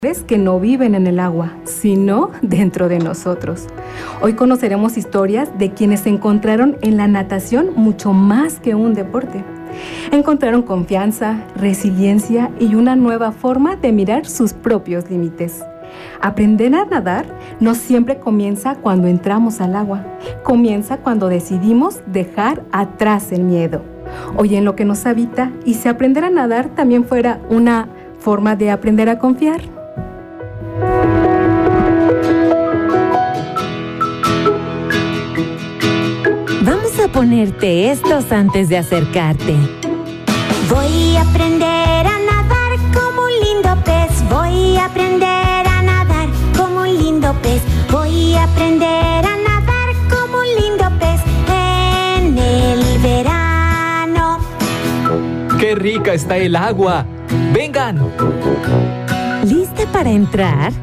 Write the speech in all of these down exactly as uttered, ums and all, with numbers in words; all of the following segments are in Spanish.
que no viven en el agua, sino dentro de nosotros. Hoy conoceremos historias de quienes encontraron en la natación mucho más que un deporte. Encontraron confianza, resiliencia y una nueva forma de mirar sus propios límites. Aprender a nadar no siempre comienza cuando entramos al agua, comienza cuando decidimos dejar atrás el miedo. Hoy en lo que nos habita, y si aprender a nadar también fuera una forma de aprender a confiar. Vamos a ponerte estos antes de acercarte. Voy a aprender a nadar como un lindo pez. Voy a aprender a nadar como un lindo pez. Voy a aprender a nadar como un lindo pez en el verano. ¡Qué rica está el agua! ¡Vengan! ¿Lista para entrar?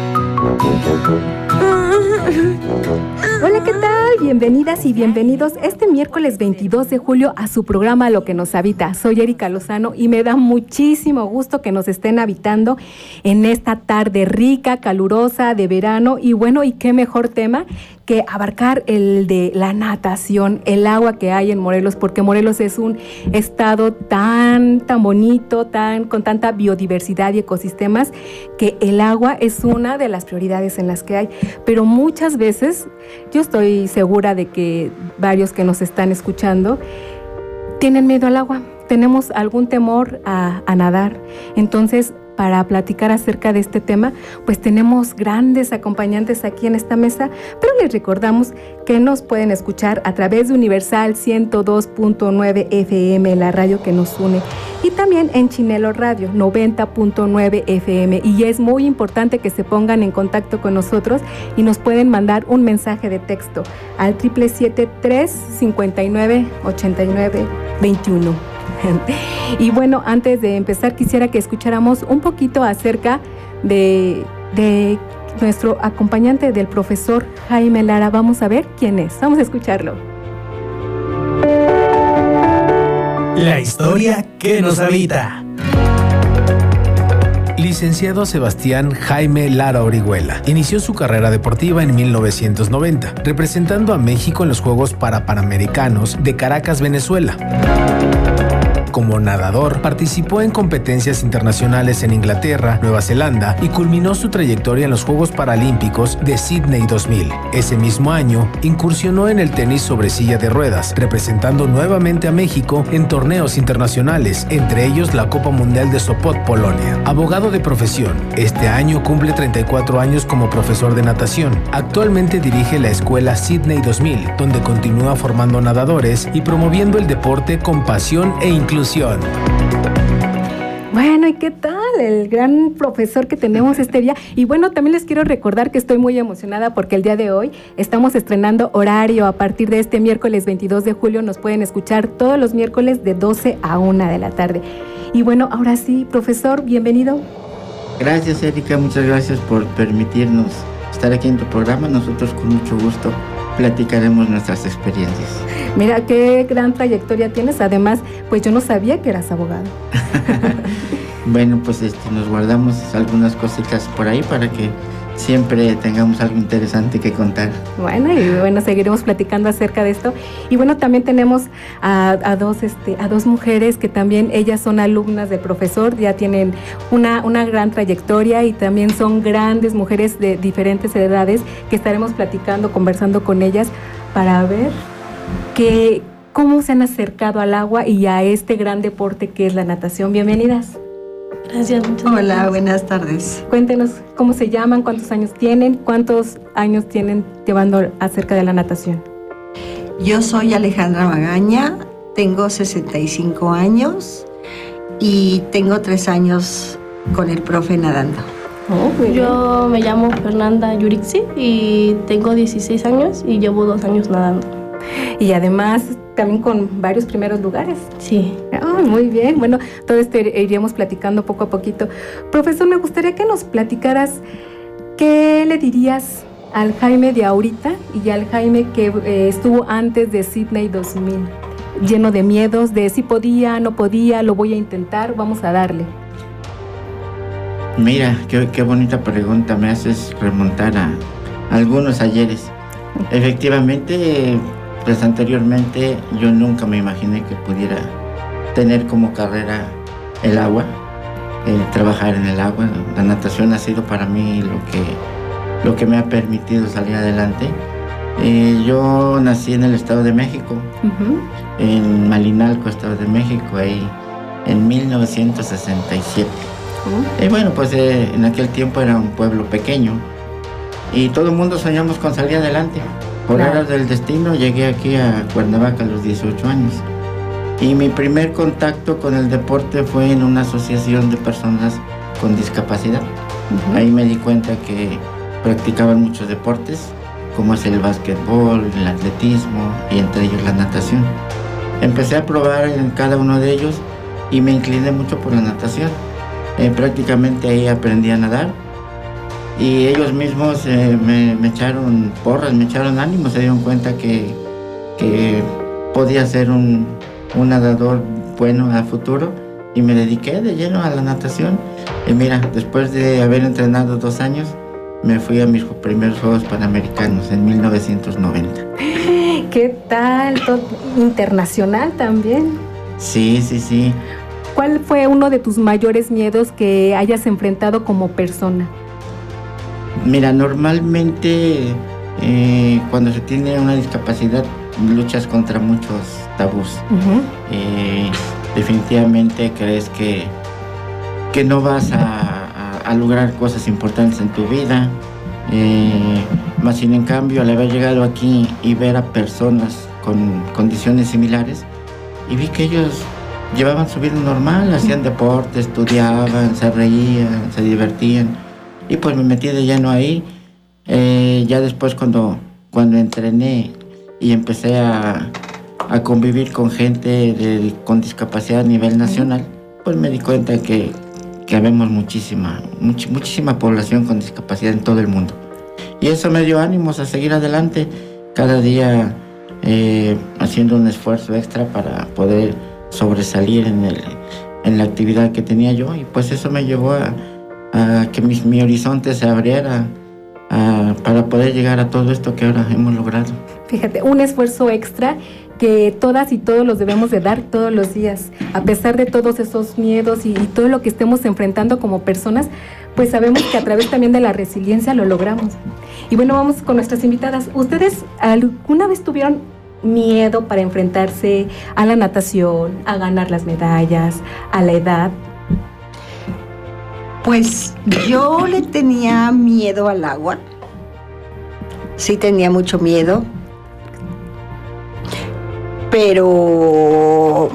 Hola, ¿qué tal? Bienvenidas y bienvenidos este miércoles veintidós de julio a su programa Lo que nos habita. Soy Erika Lozano y me da muchísimo gusto que nos estén habitando en esta tarde rica, calurosa, de verano. Y bueno, y qué mejor tema que abarcar el de la natación, el agua que hay en Morelos, porque Morelos es un estado tan, tan bonito, tan, con tanta biodiversidad y ecosistemas, que el agua es una de las prioridades en las que hay. Pero muchas veces, yo estoy segura de que varios que nos están escuchando tienen miedo al agua, tenemos algún temor a, a nadar. Entonces, para platicar acerca de este tema, pues tenemos grandes acompañantes aquí en esta mesa, pero les recordamos que nos pueden escuchar a través de Universal ciento dos punto nueve F M, la radio que nos une, y también en Chinelo Radio noventa punto nueve F M, y es muy importante que se pongan en contacto con nosotros y nos pueden mandar un mensaje de texto al siete siete siete, tres cinco nueve, ocho nueve dos uno. Y bueno, antes de empezar quisiera que escucháramos un poquito acerca de, de nuestro acompañante, del profesor Jaime Lara. Vamos a ver quién es, vamos a escucharlo. La historia que nos habita. Licenciado Sebastián Jaime Lara Orihuela. Inició su carrera deportiva en mil novecientos noventa, representando a México en los Juegos Parapanamericanos de Caracas, Venezuela. Como nadador, participó en competencias internacionales en Inglaterra, Nueva Zelanda y culminó su trayectoria en los Juegos Paralímpicos de Sydney dos mil. Ese mismo año, incursionó en el tenis sobre silla de ruedas, representando nuevamente a México en torneos internacionales, entre ellos la Copa Mundial de Sopot, Polonia. Abogado de profesión, este año cumple treinta y cuatro años como profesor de natación. Actualmente dirige la escuela Sydney dos mil, donde continúa formando nadadores y promoviendo el deporte con pasión e inclusión. Bueno, ¿y qué tal? El gran profesor que tenemos este día. Y bueno, también les quiero recordar que estoy muy emocionada porque el día de hoy estamos estrenando horario. A partir de este miércoles veintidós de julio nos pueden escuchar todos los miércoles de doce a una de la tarde. Y bueno, ahora sí, profesor, bienvenido. Gracias, Erika, muchas gracias por permitirnos estar aquí en tu programa. Nosotros con mucho gusto platicaremos nuestras experiencias. Mira, qué gran trayectoria tienes. Además, pues yo no sabía que eras abogado. Bueno, pues este, nos guardamos algunas cositas por ahí para que siempre tengamos algo interesante que contar. Bueno, y bueno, seguiremos platicando acerca de esto. Y bueno, también tenemos a, a, dos, este, a dos mujeres que también ellas son alumnas del profesor, ya tienen una, una gran trayectoria y también son grandes mujeres de diferentes edades que estaremos platicando, conversando con ellas para ver que, cómo se han acercado al agua y a este gran deporte que es la natación. Bienvenidas. Gracias, muchas Hola, gracias. buenas tardes. Cuéntenos cómo se llaman, cuántos años tienen, cuántos años tienen llevando acerca de la natación. Yo soy Alejandra Magaña, tengo sesenta y cinco años y tengo tres años con el profe nadando. Oh, muy bien. Yo me llamo Fernanda Yurixi y tengo dieciséis años y llevo dos años nadando. Y además también con varios primeros lugares. Sí. Oh, muy bien. Bueno, todo esto iríamos platicando poco a poquito. Profesor, me gustaría que nos platicaras qué le dirías al Jaime de ahorita y al Jaime que eh, estuvo antes de Sydney dos mil, lleno de miedos, de si podía, no podía, lo voy a intentar, vamos a darle. Mira, qué, qué bonita pregunta, me haces remontar a algunos ayeres. Efectivamente, pues anteriormente yo nunca me imaginé que pudiera tener como carrera el agua, eh, trabajar en el agua. La natación ha sido para mí lo que, lo que me ha permitido salir adelante. Eh, yo nací en el Estado de México, uh-huh. en Malinalco, Estado de México, ahí en mil novecientos sesenta y siete. Uh-huh. Y bueno, pues eh, en aquel tiempo era un pueblo pequeño y todo el mundo soñamos con salir adelante. Por claro. Horas del destino llegué aquí a Cuernavaca a los dieciocho años. Y mi primer contacto con el deporte fue en una asociación de personas con discapacidad. Uh-huh. Ahí me di cuenta que practicaban muchos deportes, como es el básquetbol, el atletismo y entre ellos la natación. Empecé a probar en cada uno de ellos y me incliné mucho por la natación. Eh, prácticamente ahí aprendí a nadar y ellos mismos eh, me, me echaron porras, me echaron ánimo, se dieron cuenta que, que podía ser un, un nadador bueno a futuro y me dediqué de lleno a la natación. Y mira, después de haber entrenado dos años, me fui a mis primeros Juegos Panamericanos en mil novecientos noventa. ¿Qué tal? Todo internacional también. Sí, sí, sí. ¿Cuál fue uno de tus mayores miedos que hayas enfrentado como persona? Mira, normalmente eh, cuando se tiene una discapacidad luchas contra muchos tabús. Uh-huh. Eh, definitivamente crees que, que no vas a, a, a lograr cosas importantes en tu vida. Eh, más sin en cambio, al haber llegado aquí y ver a personas con condiciones similares, y vi que ellos llevaban su vida normal, hacían deporte, estudiaban, se reían, se divertían. Y pues me metí de lleno ahí. Eh, ya después cuando, cuando entrené y empecé a, a convivir con gente de, con discapacidad a nivel nacional, pues me di cuenta que, que habemos muchísima, much, muchísima población con discapacidad en todo el mundo. Y eso me dio ánimos a seguir adelante, cada día eh, haciendo un esfuerzo extra para poder sobresalir en, el, en la actividad que tenía yo, y pues eso me llevó a, a que mi, mi horizonte se abriera a, para poder llegar a todo esto que ahora hemos logrado. Fíjate, un esfuerzo extra que todas y todos los debemos de dar todos los días, a pesar de todos esos miedos y, y todo lo que estemos enfrentando como personas, pues sabemos que a través también de la resiliencia lo logramos. Y bueno, vamos con nuestras invitadas. ¿Ustedes alguna vez tuvieron miedo para enfrentarse a la natación, a ganar las medallas, a la edad? Pues yo le tenía miedo al agua. Sí tenía mucho miedo. Pero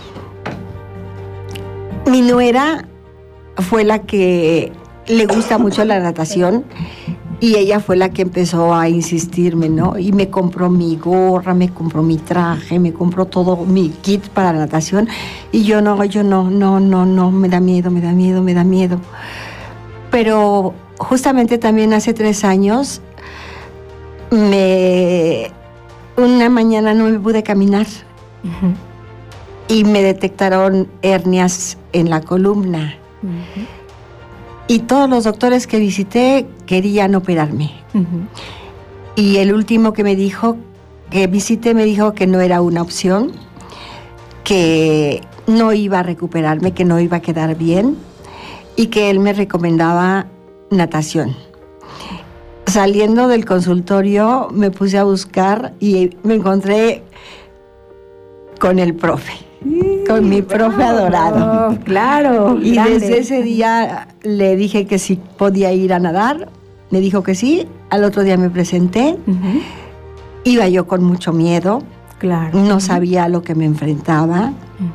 mi nuera fue la que le gusta mucho la natación. Y ella fue la que empezó a insistirme, ¿no? Y me compró mi gorra, me compró mi traje, me compró todo mi kit para la natación. Y yo no, yo no, no, no, no, me da miedo, me da miedo, me da miedo. Pero justamente también hace tres años, me, una mañana no me pude caminar. Uh-huh. Y me detectaron hernias en la columna. Uh-huh. Y todos los doctores que visité querían operarme. Uh-huh. Y el último que me dijo, que visité, me dijo que no era una opción, que no iba a recuperarme, que no iba a quedar bien, y que él me recomendaba natación. Saliendo del consultorio me puse a buscar y me encontré con el profe. Con mi profe oh, adorado. Claro. Y grande. Desde ese día le dije que si podía ir a nadar. Me dijo que sí. Al otro día me presenté. Uh-huh. Iba yo con mucho miedo. Claro. No sabía a lo que me enfrentaba. Uh-huh.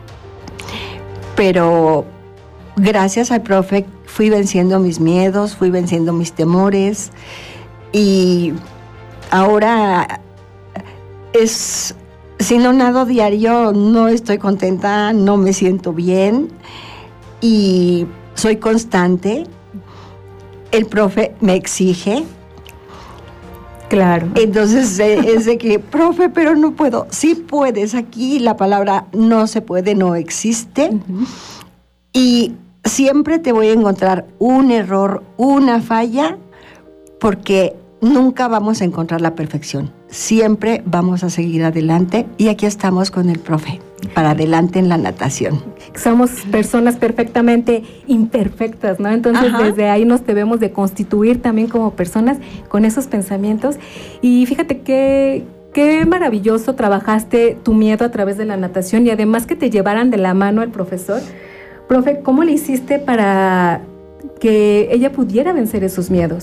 Pero gracias al profe fui venciendo mis miedos, fui venciendo mis temores. Y ahora es... Si no nado diario, no estoy contenta, no me siento bien y soy constante. El profe me exige. Claro. Entonces es de que, profe, pero no puedo. Sí puedes, aquí la palabra no se puede, no existe. Uh-huh. Y siempre te voy a encontrar un error, una falla, porque nunca vamos a encontrar la perfección. Siempre vamos a seguir adelante y aquí estamos con el profe, para adelante en la natación. Somos personas perfectamente imperfectas, ¿no? Entonces, ajá, desde ahí nos debemos de constituir también como personas con esos pensamientos. Y fíjate que qué maravilloso trabajaste tu miedo a través de la natación y además que te llevaran de la mano el profesor. Profe, ¿cómo le hiciste para que ella pudiera vencer esos miedos?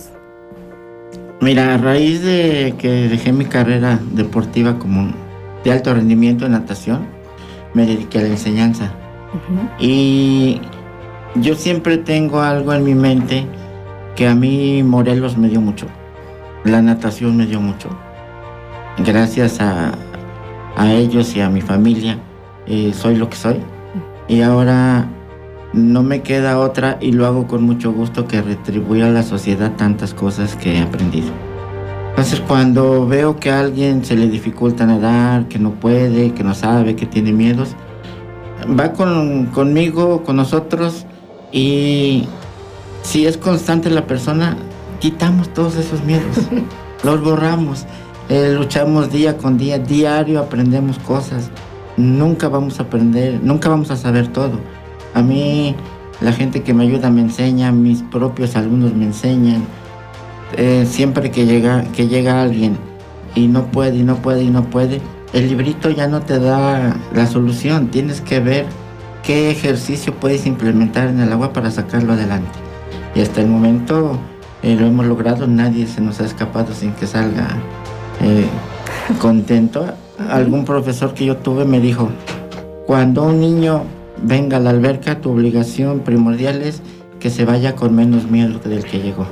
Mira, a raíz de que dejé mi carrera deportiva como de alto rendimiento en natación, me dediqué a la enseñanza. Uh-huh. Y yo siempre tengo algo en mi mente que a mí Morelos me dio mucho. La natación me dio mucho. Gracias a, a ellos y a mi familia, eh, soy lo que soy. Y ahora no me queda otra, y lo hago con mucho gusto, que retribuir a la sociedad tantas cosas que he aprendido. Entonces, cuando veo que a alguien se le dificulta nadar, que no puede, que no sabe, que tiene miedos, va con, conmigo, con nosotros, y si es constante la persona, quitamos todos esos miedos, los borramos, eh, luchamos día con día, diario aprendemos cosas. Nunca vamos a aprender, nunca vamos a saber todo. A mí, la gente que me ayuda me enseña, mis propios alumnos me enseñan. Eh, siempre que llega, que llega alguien y no puede, y no puede, y no puede, el librito ya no te da la solución. Tienes que ver qué ejercicio puedes implementar en el agua para sacarlo adelante. Y hasta el momento eh, lo hemos logrado, nadie se nos ha escapado sin que salga eh, contento. Algún profesor que yo tuve me dijo, cuando un niño venga a la alberca, tu obligación primordial es que se vaya con menos miedo que del que llegó.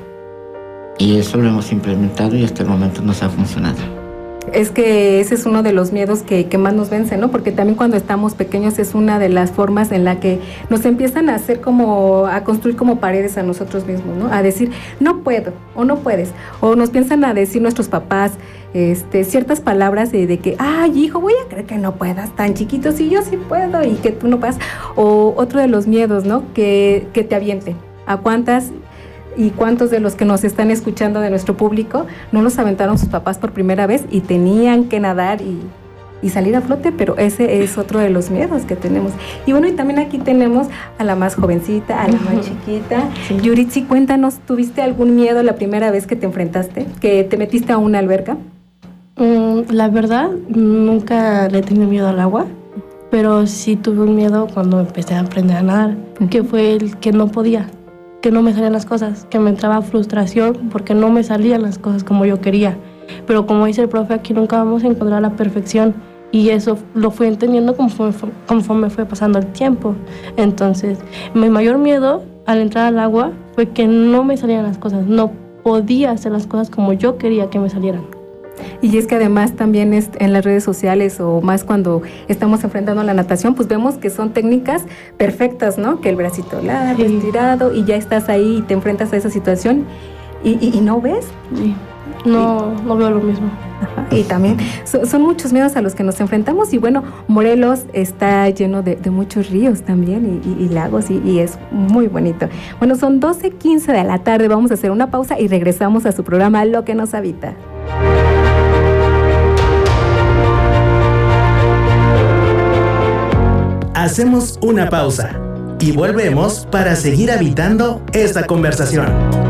Y eso lo hemos implementado y hasta el momento nos ha funcionado. Es que ese es uno de los miedos que, que más nos vence, ¿no? Porque también cuando estamos pequeños es una de las formas en la que nos empiezan a hacer como, a construir como paredes a nosotros mismos, ¿no? A decir, no puedo, o no puedes. O nos piensan a decir nuestros papás este, ciertas palabras de, de que, ay, hijo, voy a creer que no puedas, tan chiquito, si yo sí puedo y que tú no puedas. O otro de los miedos, ¿no? Que, que te avienten. ¿A cuántas y cuántos de los que nos están escuchando de nuestro público no los aventaron sus papás por primera vez y tenían que nadar y, y salir a flote? Pero ese es otro de los miedos que tenemos. Y bueno, y también aquí tenemos a la más jovencita, a la más chiquita. Sí. Yuritsi, cuéntanos, ¿tuviste algún miedo la primera vez que te enfrentaste, que te metiste a una alberca? Mm, la verdad, nunca le tenía miedo al agua, pero sí tuve un miedo cuando empecé a aprender a nadar, uh-huh. que fue el que no podía. que no me salían las cosas, que me entraba frustración porque no me salían las cosas como yo quería. Pero como dice el profe, aquí nunca vamos a encontrar la perfección y eso lo fui entendiendo conforme, conforme fue pasando el tiempo. Entonces, mi mayor miedo al entrar al agua fue que no me salían las cosas, no podía hacer las cosas como yo quería que me salieran. Y es que además también es en las redes sociales o más cuando estamos enfrentando a la natación, pues vemos que son técnicas perfectas, ¿no? Que el bracito largo, sí. estirado y ya estás ahí y te enfrentas a esa situación y, y, y no ves. Sí. No, sí. no veo lo mismo. Ajá. Y también so, son muchos miedos a los que nos enfrentamos y bueno, Morelos está lleno de, de muchos ríos también y, y, y lagos y, y es muy bonito. Bueno, son doce quince de la tarde, vamos a hacer una pausa y regresamos a su programa Lo que nos habita. Hacemos una pausa y volvemos para seguir habitando esta conversación.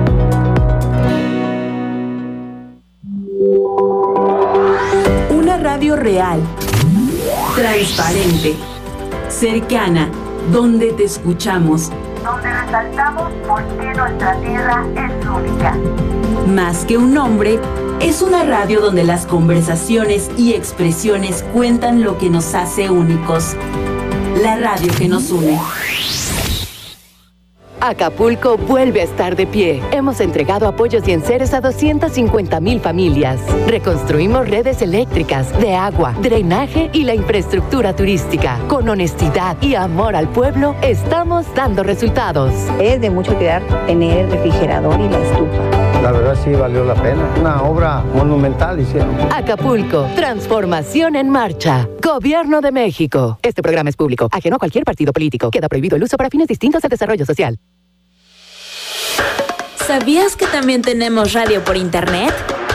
Una radio real, transparente, cercana, donde te escuchamos, donde resaltamos por qué nuestra tierra es única. Más que un nombre, es una radio donde las conversaciones y expresiones cuentan lo que nos hace únicos. La radio que nos une. Acapulco vuelve a estar de pie. Hemos entregado apoyos y enseres a doscientas cincuenta mil familias. Reconstruimos redes eléctricas, de agua, drenaje y la infraestructura turística. Con honestidad y amor al pueblo, estamos dando resultados. Es de mucho cuidar tener el refrigerador y la estufa. la verdad sí valió la pena. Una obra monumental hicieron. Acapulco, transformación en marcha. Gobierno de México. Este programa es público, ajeno a cualquier partido político. Queda prohibido el uso para fines distintos al desarrollo social. ¿Sabías que también tenemos radio por internet?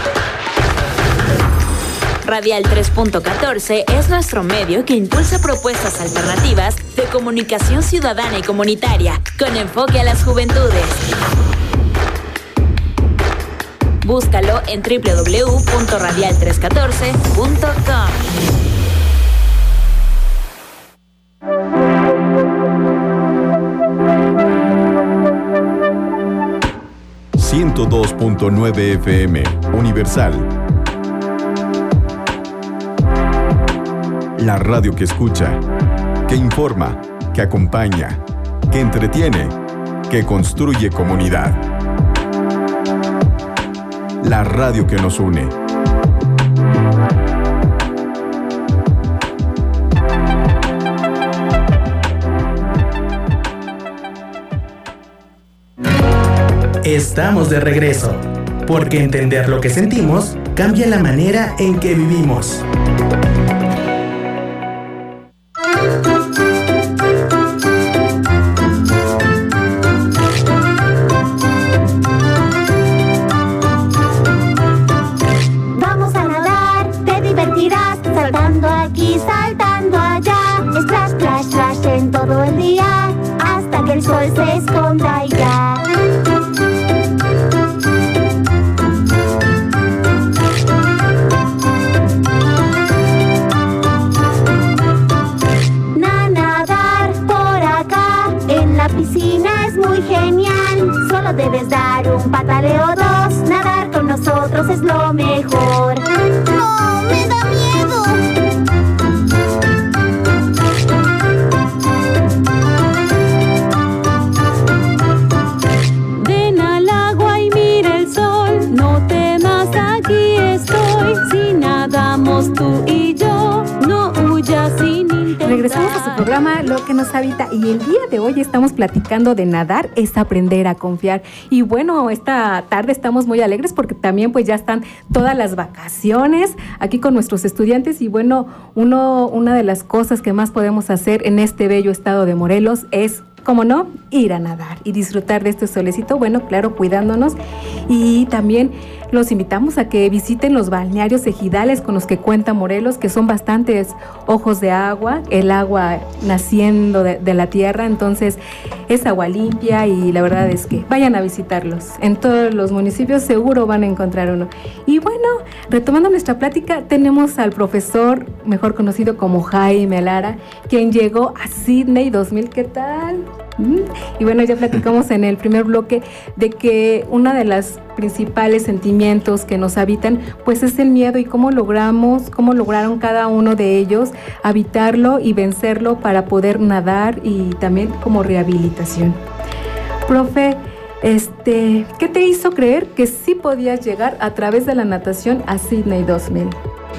Radial tres punto catorce es nuestro medio que impulsa propuestas alternativas de comunicación ciudadana y comunitaria, con enfoque a las juventudes. Búscalo en doble u doble u doble u punto radial trescientos catorce punto com. ciento dos punto nueve F M, Universal. La radio que escucha, que informa, que acompaña, que entretiene, que construye comunidad. La radio que nos une. Estamos de regreso, porque entender lo que sentimos cambia la manera en que vivimos. Vamos a nadar, te divertirás, saltando aquí, saltando allá. Splash, splash, splash en todo el día, hasta que el sol se esconda y ya. Solo debes dar un pataleo o dos. Nadar con nosotros es lo mejor. ¡No! ¡Me da miedo! Ven al agua y mira el sol. No temas, aquí estoy. Si nadamos tú y yo, no huyas sin intentar. Regresamos a su programa Lo que nos habita, y el día de hoy estamos platicando de nadar es aprender a confiar. Y bueno, esta tarde estamos muy alegres porque también pues ya están todas las vacaciones aquí con nuestros estudiantes, y bueno, uno, una de las cosas que más podemos hacer en este bello estado de Morelos es, ¿cómo no?, ir a nadar y disfrutar de este solecito, bueno, claro, cuidándonos. Y también los invitamos a que visiten los balnearios ejidales con los que cuenta Morelos, que son bastantes ojos de agua, el agua naciendo de, de la tierra, entonces es agua limpia, y la verdad es que vayan a visitarlos. En todos los municipios seguro van a encontrar uno. Y bueno, retomando nuestra plática, tenemos al profesor, mejor conocido como Jaime Lara, quien llegó a Sydney dos mil, ¿qué tal? Y bueno, ya platicamos en el primer bloque de que una de las principales sentimientos que nos habitan pues es el miedo, y cómo logramos, cómo lograron cada uno de ellos habitarlo y vencerlo para poder nadar, y también como rehabilitación. Profe, este, ¿qué te hizo creer que sí podías llegar a través de la natación a Sydney dos mil?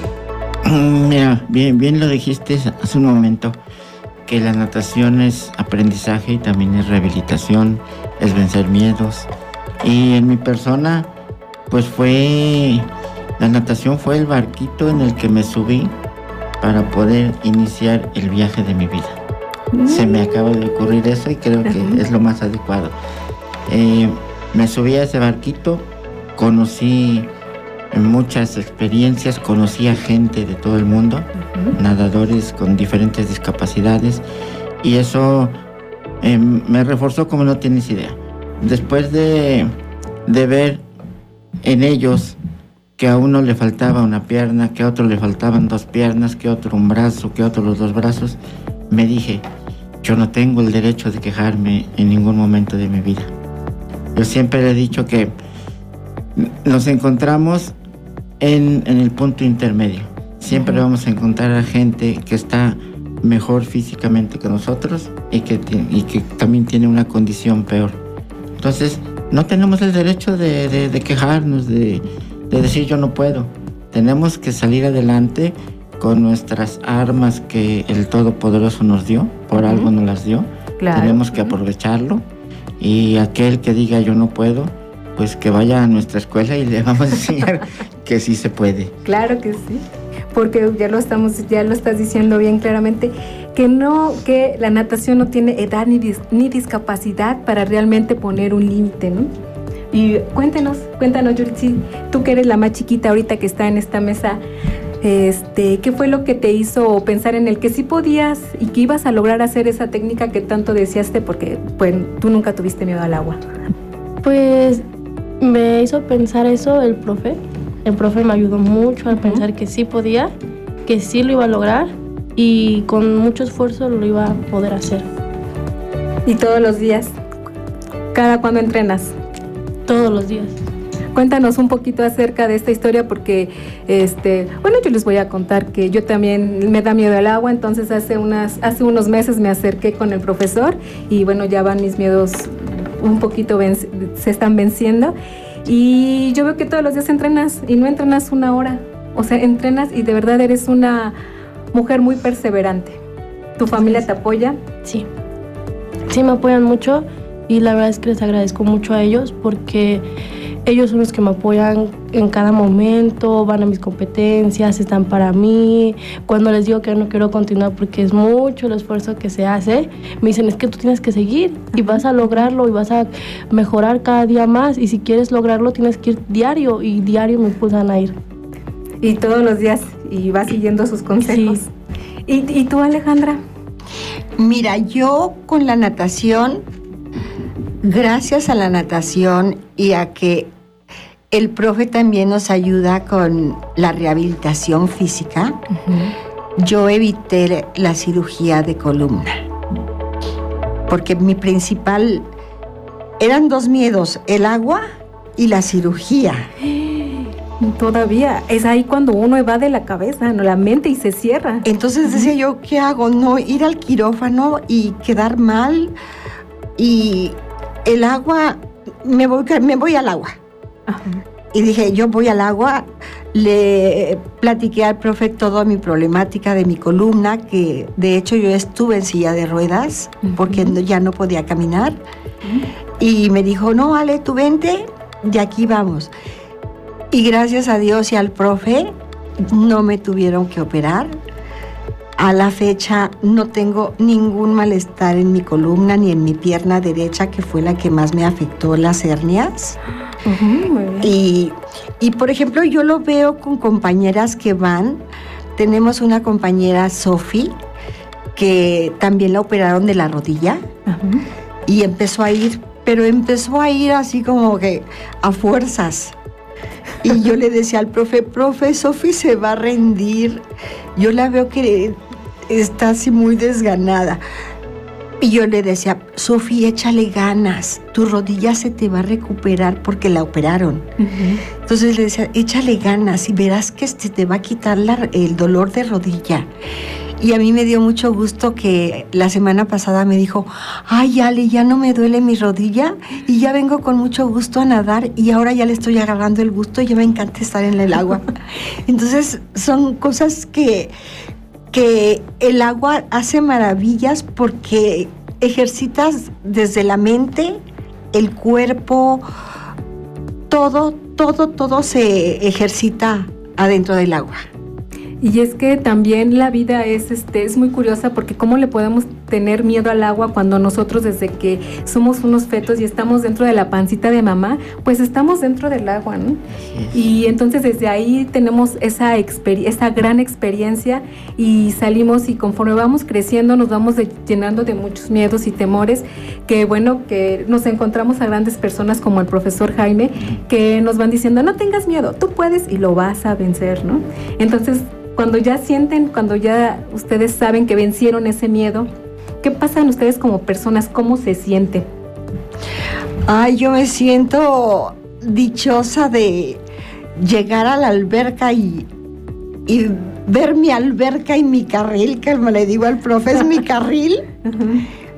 Mira, bien, bien lo dijiste hace un momento, que la natación es aprendizaje y también es rehabilitación, es vencer miedos. Y en mi persona, pues fue, la natación fue el barquito en el que me subí para poder iniciar el viaje de mi vida. Mm. Se me acaba de ocurrir eso y creo que uh-huh. es lo más adecuado. Eh, me subí a ese barquito, conocí muchas experiencias, conocí a gente de todo el mundo, uh-huh. nadadores con diferentes discapacidades, y eso eh, me reforzó como no tienes idea. Después de, de ver en ellos que a uno le faltaba una pierna, que a otro le faltaban dos piernas, que a otro un brazo, que a otro los dos brazos, me dije, yo no tengo el derecho de quejarme en ningún momento de mi vida. Yo siempre he dicho que nos encontramos en, en el punto intermedio. Siempre uh-huh. vamos a encontrar a gente que está mejor físicamente que nosotros y que, y que también tiene una condición peor. Entonces, no tenemos el derecho de, de, de quejarnos, de, de decir yo no puedo. Tenemos que salir adelante con nuestras armas que el Todopoderoso nos dio, por uh-huh. algo nos las dio. Claro. Tenemos que aprovecharlo, y aquel que diga yo no puedo, pues que vaya a nuestra escuela y le vamos a enseñar que sí se puede. Claro que sí, porque ya lo estamos, ya lo estás diciendo bien claramente, que no, que la natación no tiene edad ni, dis, ni discapacidad para realmente poner un límite, ¿no? Y cuéntanos, cuéntanos, Yulitzi, tú que eres la más chiquita ahorita que está en esta mesa, este, ¿qué fue lo que te hizo pensar en el que sí podías y que ibas a lograr hacer esa técnica que tanto deseaste, porque pues, tú nunca tuviste miedo al agua? Pues me hizo pensar eso el profe. El profe me ayudó mucho a uh-huh. pensar que sí podía, que sí lo iba a lograr y con mucho esfuerzo lo iba a poder hacer. ¿Y todos los días? ¿Cada cuándo entrenas? Todos los días. Cuéntanos un poquito acerca de esta historia porque, este, bueno, yo les voy a contar que yo también me da miedo al agua, entonces hace, unas, hace unos meses me acerqué con el profesor y bueno, ya van mis miedos un poquito, venci- se están venciendo y yo veo que todos los días entrenas y no entrenas una hora, o sea, entrenas y de verdad eres una mujer muy perseverante. ¿Tu familia sí. te apoya? Sí, sí me apoyan mucho y la verdad es que les agradezco mucho a ellos porque ellos son los que me apoyan en cada momento, van a mis competencias, están para mí. Cuando les digo que no quiero continuar porque es mucho el esfuerzo que se hace, me dicen, es que tú tienes que seguir y vas a lograrlo y vas a mejorar cada día más. Y si quieres lograrlo, tienes que ir diario y diario me impulsan a ir. Y todos los días, y vas siguiendo sus consejos. Sí. ¿Y, ¿Y tú, Alejandra? Mira, yo con la natación, gracias a la natación y a que el profe también nos ayuda con la rehabilitación física, uh-huh. yo evité la cirugía de columna. Porque mi principal, eran dos miedos, el agua y la cirugía. Todavía, es ahí cuando uno evade la cabeza, no la mente y se cierra. Entonces decía yo, ¿qué hago? No, ir al quirófano y quedar mal y el agua, me voy, me voy al agua. Ajá. Y dije, yo voy al agua, le platiqué al profe toda mi problemática de mi columna, que de hecho yo estuve en silla de ruedas, uh-huh. porque ya no podía caminar. Uh-huh. Y me dijo, no, Ale, tú vente, de aquí vamos. Y gracias a Dios y al profe, no me tuvieron que operar. A la fecha no tengo ningún malestar en mi columna ni en mi pierna derecha, que fue la que más me afectó las hernias. Uh-huh, muy bien. Y, y, por ejemplo, yo lo veo con compañeras que van. Tenemos una compañera, Sofi, que también la operaron de la rodilla. Uh-huh. Y empezó a ir, pero empezó a ir así como que a fuerzas. Y yo le decía al profe, profe, Sofi se va a rendir. Yo la veo que está así muy desganada. Y yo le decía, Sofi, échale ganas, tu rodilla se te va a recuperar porque la operaron. Uh-huh. Entonces le decía, échale ganas y verás que este te va a quitar la, el dolor de rodilla. Y a mí me dio mucho gusto que la semana pasada me dijo, ay, Ale, ya no me duele mi rodilla y ya vengo con mucho gusto a nadar y ahora ya le estoy agarrando el gusto y ya me encanta estar en el agua. Entonces son cosas que, que el agua hace maravillas porque ejercitas desde la mente, el cuerpo, todo, todo, todo se ejercita adentro del agua. Y es que también la vida es, este, es muy curiosa porque cómo le podemos tener miedo al agua cuando nosotros desde que somos unos fetos y estamos dentro de la pancita de mamá, pues estamos dentro del agua, ¿no? Y entonces desde ahí tenemos esa, exper- esa gran experiencia y salimos y conforme vamos creciendo nos vamos de, llenando de muchos miedos y temores que bueno, que nos encontramos a grandes personas como el profesor Jaime que nos van diciendo, no tengas miedo, tú puedes y lo vas a vencer, ¿no? Entonces, cuando ya sienten, cuando ya ustedes saben que vencieron ese miedo, ¿qué pasa en ustedes como personas? ¿Cómo se sienten? Ay, yo me siento dichosa de llegar a la alberca y, y ver mi alberca y mi carril, que me le digo al profe, es mi carril. Uh-huh.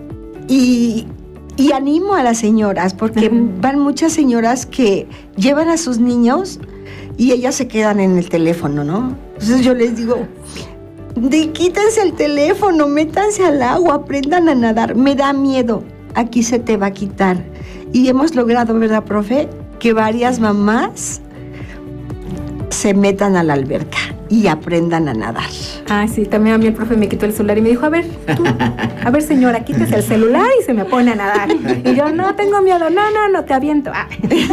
y, y animo a las señoras, porque uh-huh. van muchas señoras que llevan a sus niños y ellas se quedan en el teléfono, ¿no? Entonces yo les digo, de, quítense el teléfono, métanse al agua, aprendan a nadar. Me da miedo, aquí se te va a quitar. Y hemos logrado, ¿verdad, profe? que varias mamás se metan a la alberca y aprendan a nadar. Ah, sí, también a mí el profe me quitó el celular y me dijo, a ver, tú, a ver señora, quítese el celular y se me pone a nadar. Y yo, no tengo miedo, no, no, no, te aviento. Ah.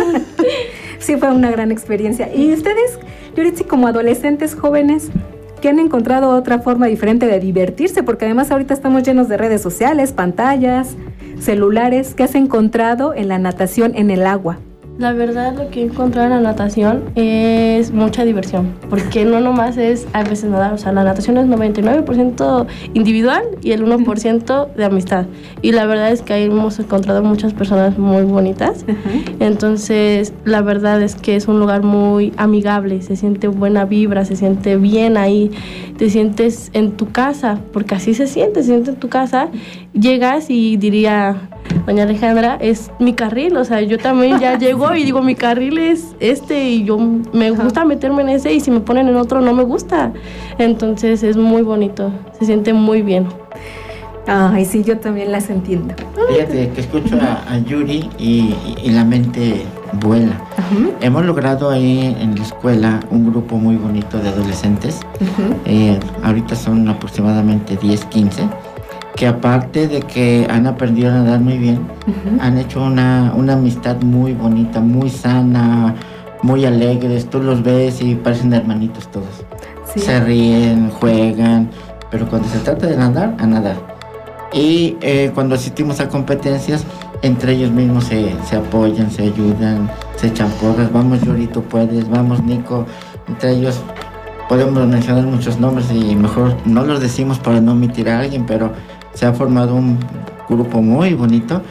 Sí, fue una gran experiencia. ¿Y ustedes, Yuritsi, como adolescentes jóvenes, que han encontrado otra forma diferente de divertirse? Porque además ahorita estamos llenos de redes sociales, pantallas, celulares. ¿Qué has encontrado en la natación en el agua? La verdad, lo que he encontrado en la natación es mucha diversión, porque no nomás es a veces nadar, o sea, la natación es noventa y nueve por ciento individual y el uno por ciento de amistad. Y la verdad es que ahí hemos encontrado muchas personas muy bonitas. Uh-huh. Entonces, la verdad es que es un lugar muy amigable, se siente buena vibra, se siente bien ahí, te sientes en tu casa, porque así se siente, se siente en tu casa. Llegas y diría doña Alejandra, es mi carril, o sea, yo también ya llego y digo, mi carril es este y yo me gusta meterme en ese y si me ponen en otro no me gusta. Entonces es muy bonito, se siente muy bien. Ay, sí, yo también las entiendo. Fíjate que escucho a, a Yuri y, y la mente vuela. Uh-huh. Hemos logrado ahí en la escuela un grupo muy bonito de adolescentes. Uh-huh. Eh, ahorita son aproximadamente diez, quince. Que aparte de que han aprendido a nadar muy bien, uh-huh. han hecho una, una amistad muy bonita, muy sana, muy alegres. Tú los ves y parecen hermanitos todos. Sí. Se ríen, juegan, pero cuando se trata de nadar, a nadar. Y eh, cuando asistimos a competencias, entre ellos mismos se, se apoyan, se ayudan, se echan porras. Vamos, Yuri, tú puedes, vamos, Nico. Entre ellos podemos mencionar muchos nombres y mejor no los decimos para no omitir a alguien, pero se ha formado un grupo muy bonito.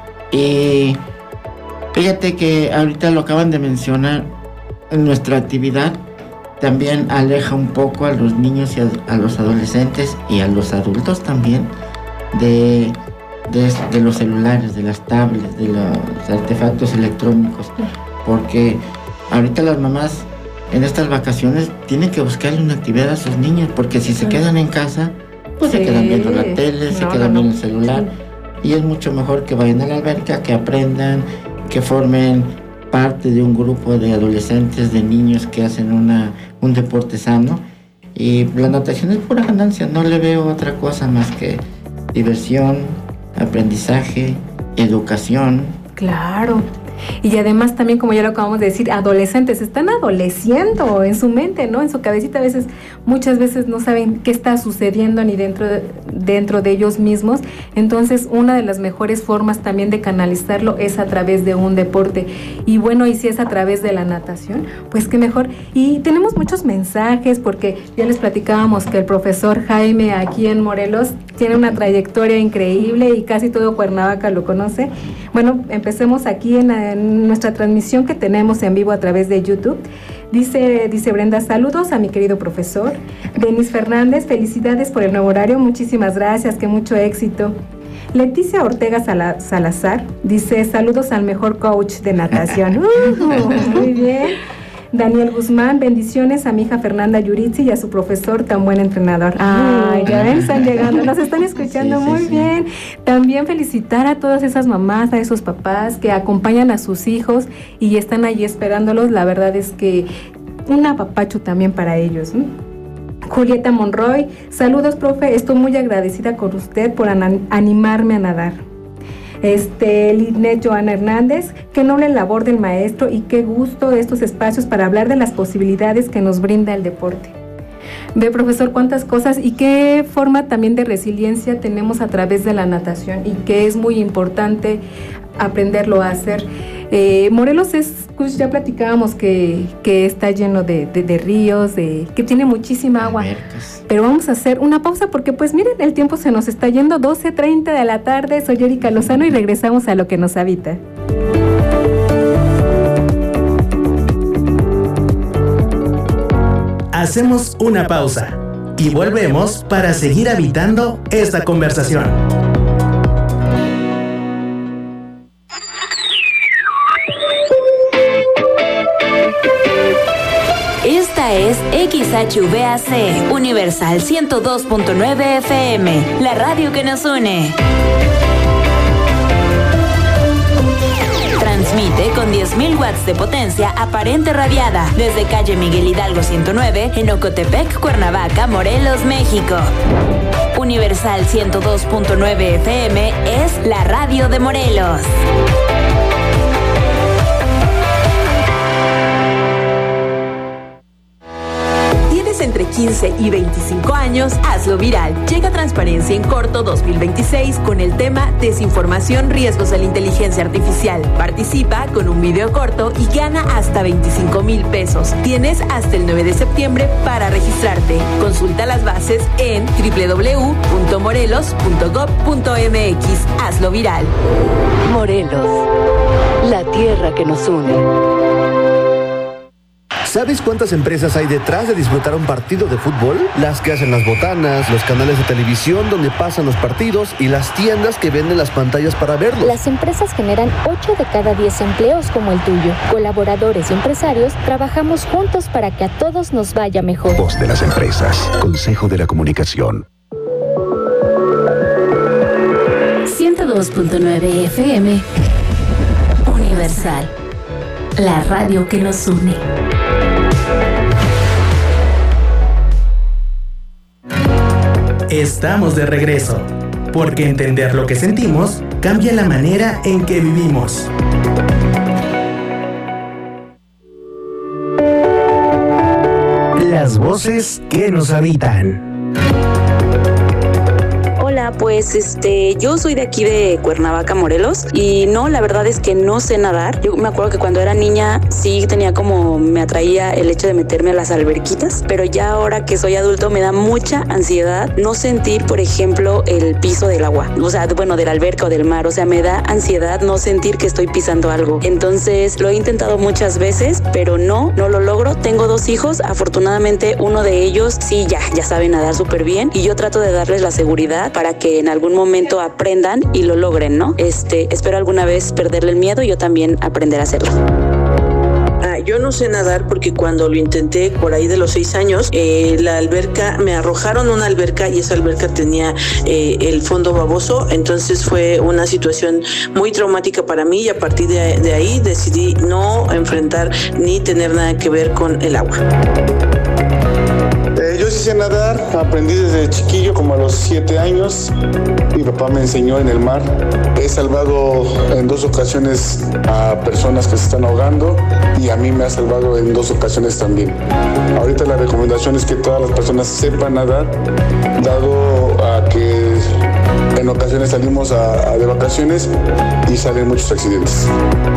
Y fíjate que ahorita lo acaban de mencionar, en nuestra actividad también aleja un poco a los niños y a, a los adolescentes y a los adultos también de, de, de los celulares, de las tablets, de los artefactos electrónicos, porque ahorita las mamás en estas vacaciones tienen que buscarle una actividad a sus niños, porque si se quedan en casa, pues sí, se quedan viendo la tele, no, se quedan no, viendo el celular, sí. Y es mucho mejor que vayan a la alberca, que aprendan, que formen parte de un grupo de adolescentes, de niños que hacen una, un deporte sano. Y la natación es pura ganancia, no le veo otra cosa más que diversión, aprendizaje, educación. Claro. Y además también, como ya lo acabamos de decir, adolescentes están adoleciendo en su mente, ¿no? En su cabecita a veces, muchas veces no saben qué está sucediendo ni dentro de, dentro de ellos mismos. Entonces, una de las mejores formas también de canalizarlo es a través de un deporte. Y bueno, y si es a través de la natación, pues qué mejor. Y tenemos muchos mensajes, porque ya les platicábamos que el profesor Jaime aquí en Morelos tiene una trayectoria increíble y casi todo Cuernavaca lo conoce. Bueno, empecemos aquí en, en nuestra transmisión que tenemos en vivo a través de YouTube. Dice, dice Brenda, saludos a mi querido profesor. Denis Fernández, felicidades por el nuevo horario, muchísimas gracias, que mucho éxito. Leticia Ortega Salazar dice, saludos al mejor coach de natación. Uh, muy bien. Daniel Guzmán, bendiciones a mi hija Fernanda Yuritsi y a su profesor, tan buen entrenador. Ay, ya ven, están llegando, nos están escuchando sí, sí, muy sí. bien. También felicitar a todas esas mamás, a esos papás que acompañan a sus hijos y están ahí esperándolos. La verdad es que un apapacho también para ellos, ¿no? Julieta Monroy, saludos, profe, estoy muy agradecida con usted por an- animarme a nadar. Este, Linet Joana Hernández, qué noble labor del maestro y qué gusto estos espacios para hablar de las posibilidades que nos brinda el deporte. Ve, profesor, cuántas cosas y qué forma también de resiliencia tenemos a través de la natación y que es muy importante aprenderlo a hacer. Eh, Morelos es, pues ya platicábamos que, que está lleno de, de, de ríos, de, que tiene muchísima agua. Albercas. Pero vamos a hacer una pausa porque pues miren, el tiempo se nos está yendo, doce treinta de la tarde, soy Erika Lozano y regresamos a lo que nos habita. Hacemos una pausa y volvemos para seguir habitando esta conversación. Esta es X H V A C, Universal ciento dos punto nueve F M, la radio que nos une. Transmite con diez mil watts de potencia aparente radiada desde calle Miguel Hidalgo ciento nueve en Ocotepec, Cuernavaca, Morelos, México. Universal ciento dos punto nueve F M es la radio de Morelos. Entre quince y veinticinco años, hazlo viral. Llega Transparencia en Corto dos mil veintiséis con el tema Desinformación, riesgos de la inteligencia artificial. Participa con un video corto y gana hasta veinticinco mil pesos. Tienes hasta el nueve de septiembre para registrarte. Consulta las bases en doble u doble u doble u punto morelos punto gob punto m x. Hazlo viral. Morelos, la tierra que nos une. ¿Sabes cuántas empresas hay detrás de disfrutar un partido de fútbol? Las que hacen las botanas, los canales de televisión donde pasan los partidos y las tiendas que venden las pantallas para verlos. Las empresas generan ocho de cada diez empleos como el tuyo. Colaboradores y empresarios trabajamos juntos para que a todos nos vaya mejor. Voz de las empresas. Consejo de la Comunicación. ciento dos punto nueve F M. Universal. La radio que nos une. Estamos de regreso, porque entender lo que sentimos cambia la manera en que vivimos. Las voces que nos habitan. Hola, pues este, yo soy de aquí de Cuernavaca, Morelos, y no, la verdad es que no sé nadar. Yo me acuerdo que cuando era niña sí tenía como, me atraía el hecho de meterme a las alberquitas, pero ya ahora que soy adulto me da mucha ansiedad no sentir, por ejemplo, el piso del agua, o sea, bueno, de la alberca o del mar, o sea, me da ansiedad no sentir que estoy pisando algo. Entonces lo he intentado muchas veces, pero no, no lo logro. Tengo dos hijos, afortunadamente uno de ellos sí ya, ya sabe nadar súper bien, y yo trato de darles la seguridad para que en algún momento aprendan y lo logren, ¿no? Este, espero alguna vez perderle el miedo y yo también aprender a hacerlo. Ah, yo no sé nadar porque cuando lo intenté por ahí de los seis años, eh, la alberca, me arrojaron una alberca y esa alberca tenía eh, el fondo baboso, entonces fue una situación muy traumática para mí y a partir de, de ahí decidí no enfrentar ni tener nada que ver con el agua. Eh, yo sí sé nadar, aprendí desde chiquillo, como a los siete años. Mi papá me enseñó en el mar. He salvado en dos ocasiones a personas que se están ahogando y a mí me ha salvado en dos ocasiones también. Ahorita la recomendación es que todas las personas sepan nadar, dado a que en ocasiones salimos a, a de vacaciones y salen muchos accidentes.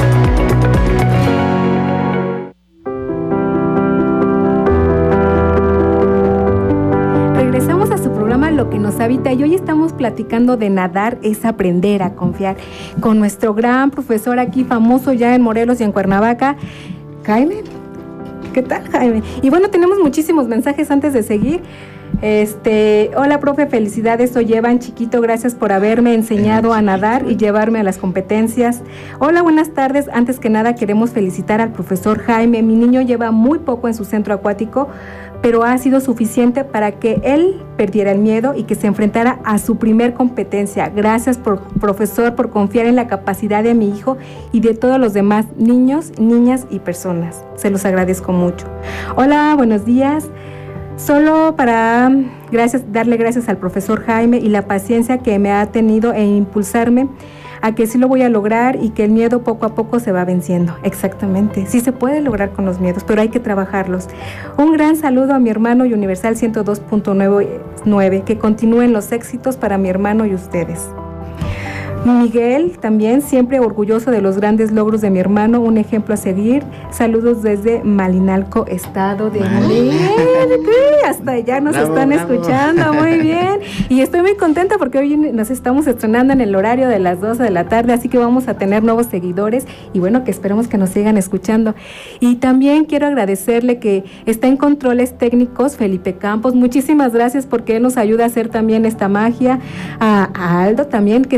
Lo que nos habita, y hoy estamos platicando de nadar es aprender a confiar con nuestro gran profesor aquí famoso ya en Morelos y en Cuernavaca, Jaime. ¿Qué tal, Jaime? Y bueno, tenemos muchísimos mensajes antes de seguir. Este, hola profe, felicidades, soy Evan Chiquito, gracias por haberme enseñado a nadar y llevarme a las competencias. Hola, buenas tardes, antes que nada queremos felicitar al profesor Jaime, mi niño lleva muy poco en su centro acuático, pero ha sido suficiente para que él perdiera el miedo y que se enfrentara a su primer competencia. Gracias, por, profesor, por confiar en la capacidad de mi hijo y de todos los demás niños, niñas y personas. Se los agradezco mucho. Hola, buenos días. Solo para gracias, darle gracias al profesor Jaime y la paciencia que me ha tenido e impulsarme a que sí lo voy a lograr y que el miedo poco a poco se va venciendo. Exactamente, sí se puede lograr con los miedos, pero hay que trabajarlos. Un gran saludo a mi hermano y Universal ciento dos punto nueve, que continúen los éxitos para mi hermano y ustedes. Miguel, también siempre orgulloso de los grandes logros de mi hermano, un ejemplo a seguir. Saludos desde Malinalco, estado de Morelos. Hasta allá nos bravo, están bravo. escuchando, muy bien. Y estoy muy contenta porque hoy nos estamos estrenando en el horario de las doce de la tarde, así que vamos a tener nuevos seguidores y bueno, que esperemos que nos sigan escuchando. Y también quiero agradecerle que está en controles técnicos Felipe Campos. Muchísimas gracias porque él nos ayuda a hacer también esta magia. A, a Aldo también, que está aquí con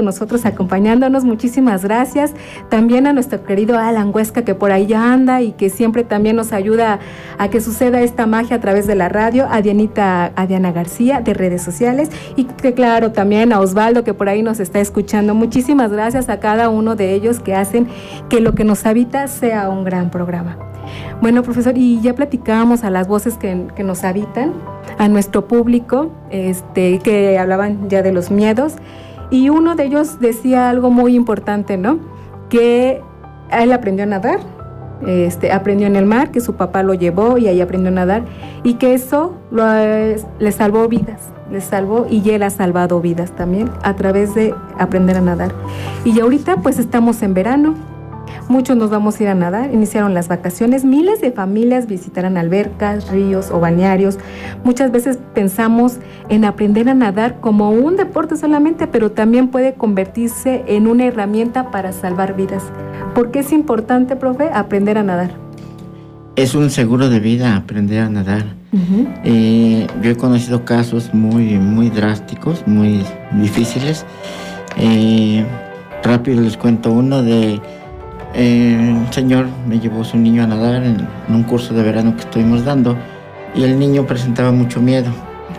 nosotros acompañándonos. Muchísimas gracias. También a nuestro querido Alan Huesca, que por ahí ya anda y que siempre también nos ayuda a que suceda esta magia a través de la radio. A Dianita, a Diana García de redes sociales y que claro, también a Osvaldo, que por ahí nos está escuchando. Muchísimas gracias a cada uno de ellos que hacen que Lo que nos habita sea un gran programa. Bueno, profesor, y ya platicábamos a las voces que, que nos habitan, a nuestro público, este, que hablaban ya de los miedos, y uno de ellos decía algo muy importante, ¿no? Que él aprendió a nadar, este, aprendió en el mar, que su papá lo llevó y ahí aprendió a nadar, y que eso lo, le salvó vidas, le salvó, y él ha salvado vidas también a través de aprender a nadar. Y ahorita pues estamos en verano. Muchos nos vamos a ir a nadar, iniciaron las vacaciones, miles de familias visitarán albercas, ríos o balnearios. Muchas veces pensamos en aprender a nadar como un deporte solamente, pero también puede convertirse en una herramienta para salvar vidas. ¿Por qué es importante, profe, aprender a nadar? Es un seguro de vida aprender a nadar. Uh-huh. Eh, yo he conocido casos muy, muy drásticos, muy difíciles. Eh, rápido les cuento uno de... Eh, un señor me llevó a su niño a nadar en, en un curso de verano que estuvimos dando y el niño presentaba mucho miedo.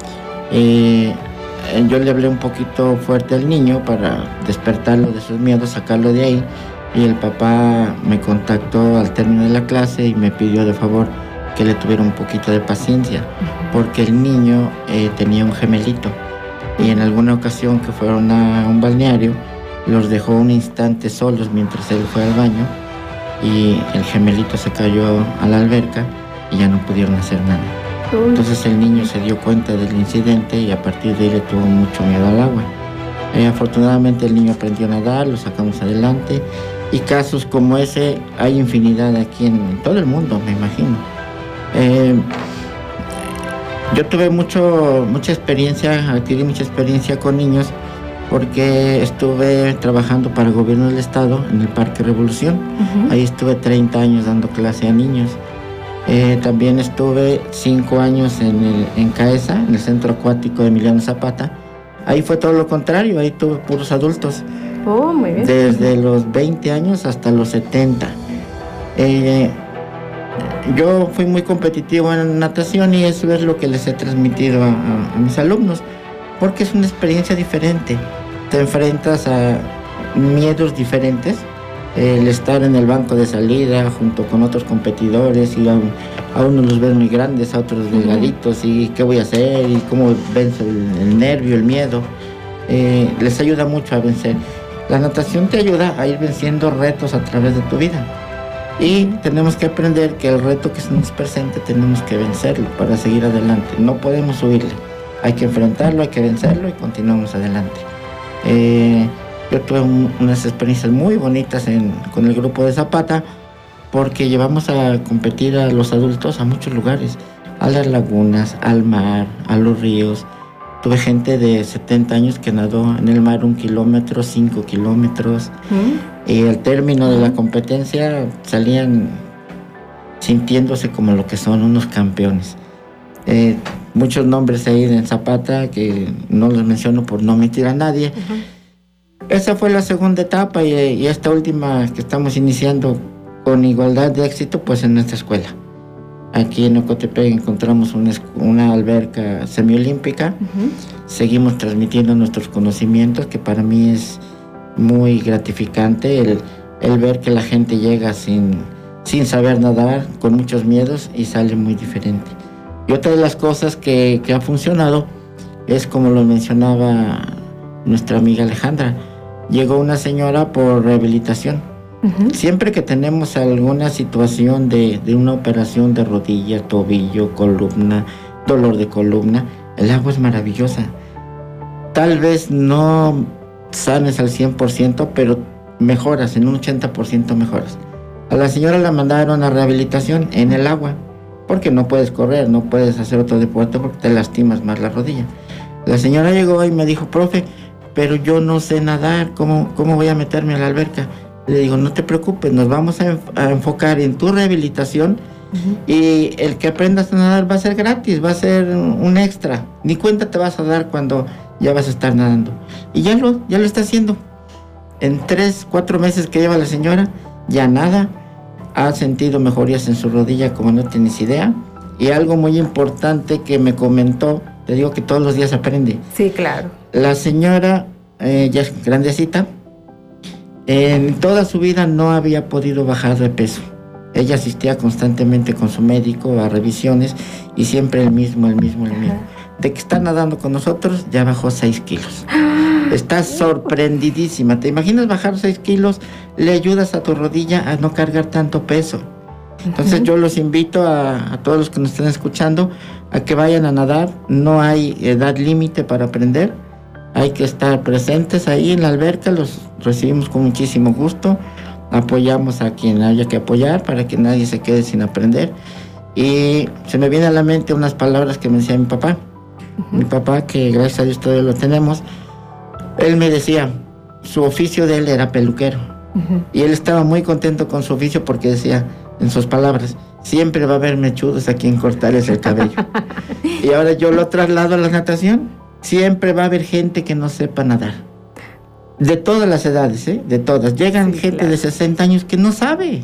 Eh, yo le hablé un poquito fuerte al niño para despertarlo de sus miedos, sacarlo de ahí, y el papá me contactó al término de la clase y me pidió de favor que le tuviera un poquito de paciencia, porque el niño eh, tenía un gemelito y en alguna ocasión que fueron a un balneario los dejó un instante solos mientras él fue al baño y el gemelito se cayó a la alberca y ya no pudieron hacer nada. Entonces el niño se dio cuenta del incidente y a partir de ahí le tuvo mucho miedo al agua. Eh, afortunadamente el niño aprendió a nadar, lo sacamos adelante, y casos como ese hay infinidad aquí en todo el mundo, me imagino. Eh, yo tuve mucho, mucha experiencia, adquirí mucha experiencia con niños, porque estuve trabajando para el gobierno del estado en el Parque Revolución. Uh-huh. Ahí estuve treinta años dando clase a niños. Eh, también estuve cinco años en, el, en CAESA, en el Centro Acuático de Emiliano Zapata. Ahí fue todo lo contrario, ahí tuve puros adultos. Oh, muy bien. Desde los veinte años hasta los setenta. Eh, yo fui muy competitivo en natación y eso es lo que les he transmitido a, a, a mis alumnos, porque es una experiencia diferente. Te enfrentas a miedos diferentes. El estar en el banco de salida junto con otros competidores y a, a unos los ves muy grandes, a otros delgaditos, y qué voy a hacer y cómo venzo el, el nervio, el miedo. Eh, les ayuda mucho a vencer. La natación te ayuda a ir venciendo retos a través de tu vida. Y tenemos que aprender que el reto que se nos presente tenemos que vencerlo para seguir adelante. No podemos huirle. Hay que enfrentarlo, hay que vencerlo y continuamos adelante. Eh, yo tuve un, unas experiencias muy bonitas en, con el grupo de Zapata, porque llevamos a competir a los adultos a muchos lugares, a las lagunas, al mar, a los ríos. Tuve gente de setenta años que nadó en el mar un kilómetro, cinco kilómetros. ¿Mm? Y al término de la competencia salían sintiéndose como lo que son unos campeones. Eh, muchos nombres ahí en Zapata que no los menciono por no mentir a nadie. Uh-huh. Esa fue la segunda etapa y, y esta última que estamos iniciando con igualdad de éxito pues en nuestra escuela. Aquí en Ocotepec encontramos una, una alberca semiolímpica. Uh-huh. Seguimos transmitiendo nuestros conocimientos, que para mí es muy gratificante el, el ver que la gente llega sin, sin saber nadar, con muchos miedos, y sale muy diferente. Y otra de las cosas que, que ha funcionado es, como lo mencionaba nuestra amiga Alejandra, llegó una señora por rehabilitación. Uh-huh. Siempre que tenemos alguna situación de, de una operación de rodilla, tobillo, columna, dolor de columna, el agua es maravillosa. Tal vez no sanes al cien por ciento, pero mejoras, en un ochenta por ciento mejoras. A la señora la mandaron a rehabilitación en el agua, porque no puedes correr, no puedes hacer otro deporte porque te lastimas más la rodilla. La señora llegó y me dijo, profe, pero yo no sé nadar, ¿cómo, cómo voy a meterme a la alberca? Le digo, no te preocupes, nos vamos a, enf- a enfocar en tu rehabilitación. Uh-huh. Y el que aprendas a nadar va a ser gratis, va a ser un extra. Ni cuenta te vas a dar cuando ya vas a estar nadando. Y ya lo, ya lo está haciendo. En tres, cuatro meses que lleva la señora, ya nada. Ha sentido mejorías en su rodilla como no tienes idea. Y algo muy importante que me comentó, te digo que todos los días aprende. Sí, claro. La señora, eh, ya es grandecita, en toda su vida no había podido bajar de peso. Ella asistía constantemente con su médico a revisiones y siempre el mismo, el mismo, el mismo. De que está nadando con nosotros, ya bajó seis kilos. Está sorprendidísima. ¿Te imaginas bajar seis kilos? Le ayudas a tu rodilla a no cargar tanto peso. Entonces uh-huh. yo los invito a, a todos los que nos estén escuchando a que vayan a nadar. No hay edad límite para aprender. Hay que estar presentes ahí en la alberca. Los recibimos con muchísimo gusto. Apoyamos a quien haya que apoyar para que nadie se quede sin aprender. Y se me viene a la mente unas palabras que me decía mi papá. Uh-huh. Mi papá, que gracias a Dios todavía lo tenemos. Él me decía, su oficio de él era peluquero. Uh-huh. Y él estaba muy contento con su oficio porque decía, en sus palabras, siempre va a haber mechudos a quien cortarles el cabello. Y ahora yo lo traslado a la natación. Siempre va a haber gente que no sepa nadar. De todas las edades, ¿eh? De todas. Llegan sí, gente claro. de sesenta años que no sabe.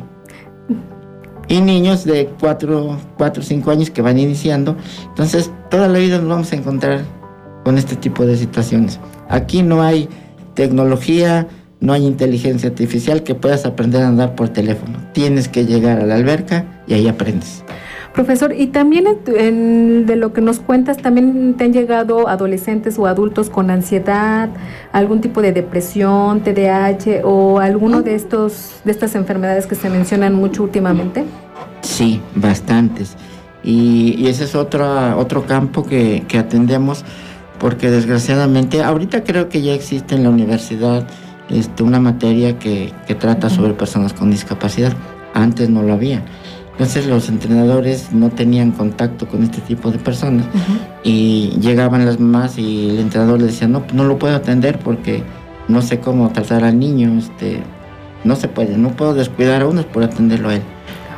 Y niños de cuatro, cinco años que van iniciando. Entonces, toda la vida nos vamos a encontrar con este tipo de situaciones. Aquí no hay tecnología, no hay inteligencia artificial que puedas aprender a nadar por teléfono. Tienes que llegar a la alberca y ahí aprendes. Profesor, y también en, en, de lo que nos cuentas, ¿también te han llegado adolescentes o adultos con ansiedad, algún tipo de depresión, T D A H o alguno de estos de estas enfermedades que se mencionan mucho últimamente? Sí, bastantes. Y, y ese es otro, otro campo que, que atendemos, porque desgraciadamente, ahorita creo que ya existe en la universidad este, una materia que, que trata sobre personas con discapacidad. Antes no lo había. Entonces los entrenadores no tenían contacto con este tipo de personas uh-huh. y llegaban las mamás y el entrenador les decía, no, no lo puedo atender porque no sé cómo tratar al niño, este, no se puede, no puedo descuidar a unos por atenderlo a él.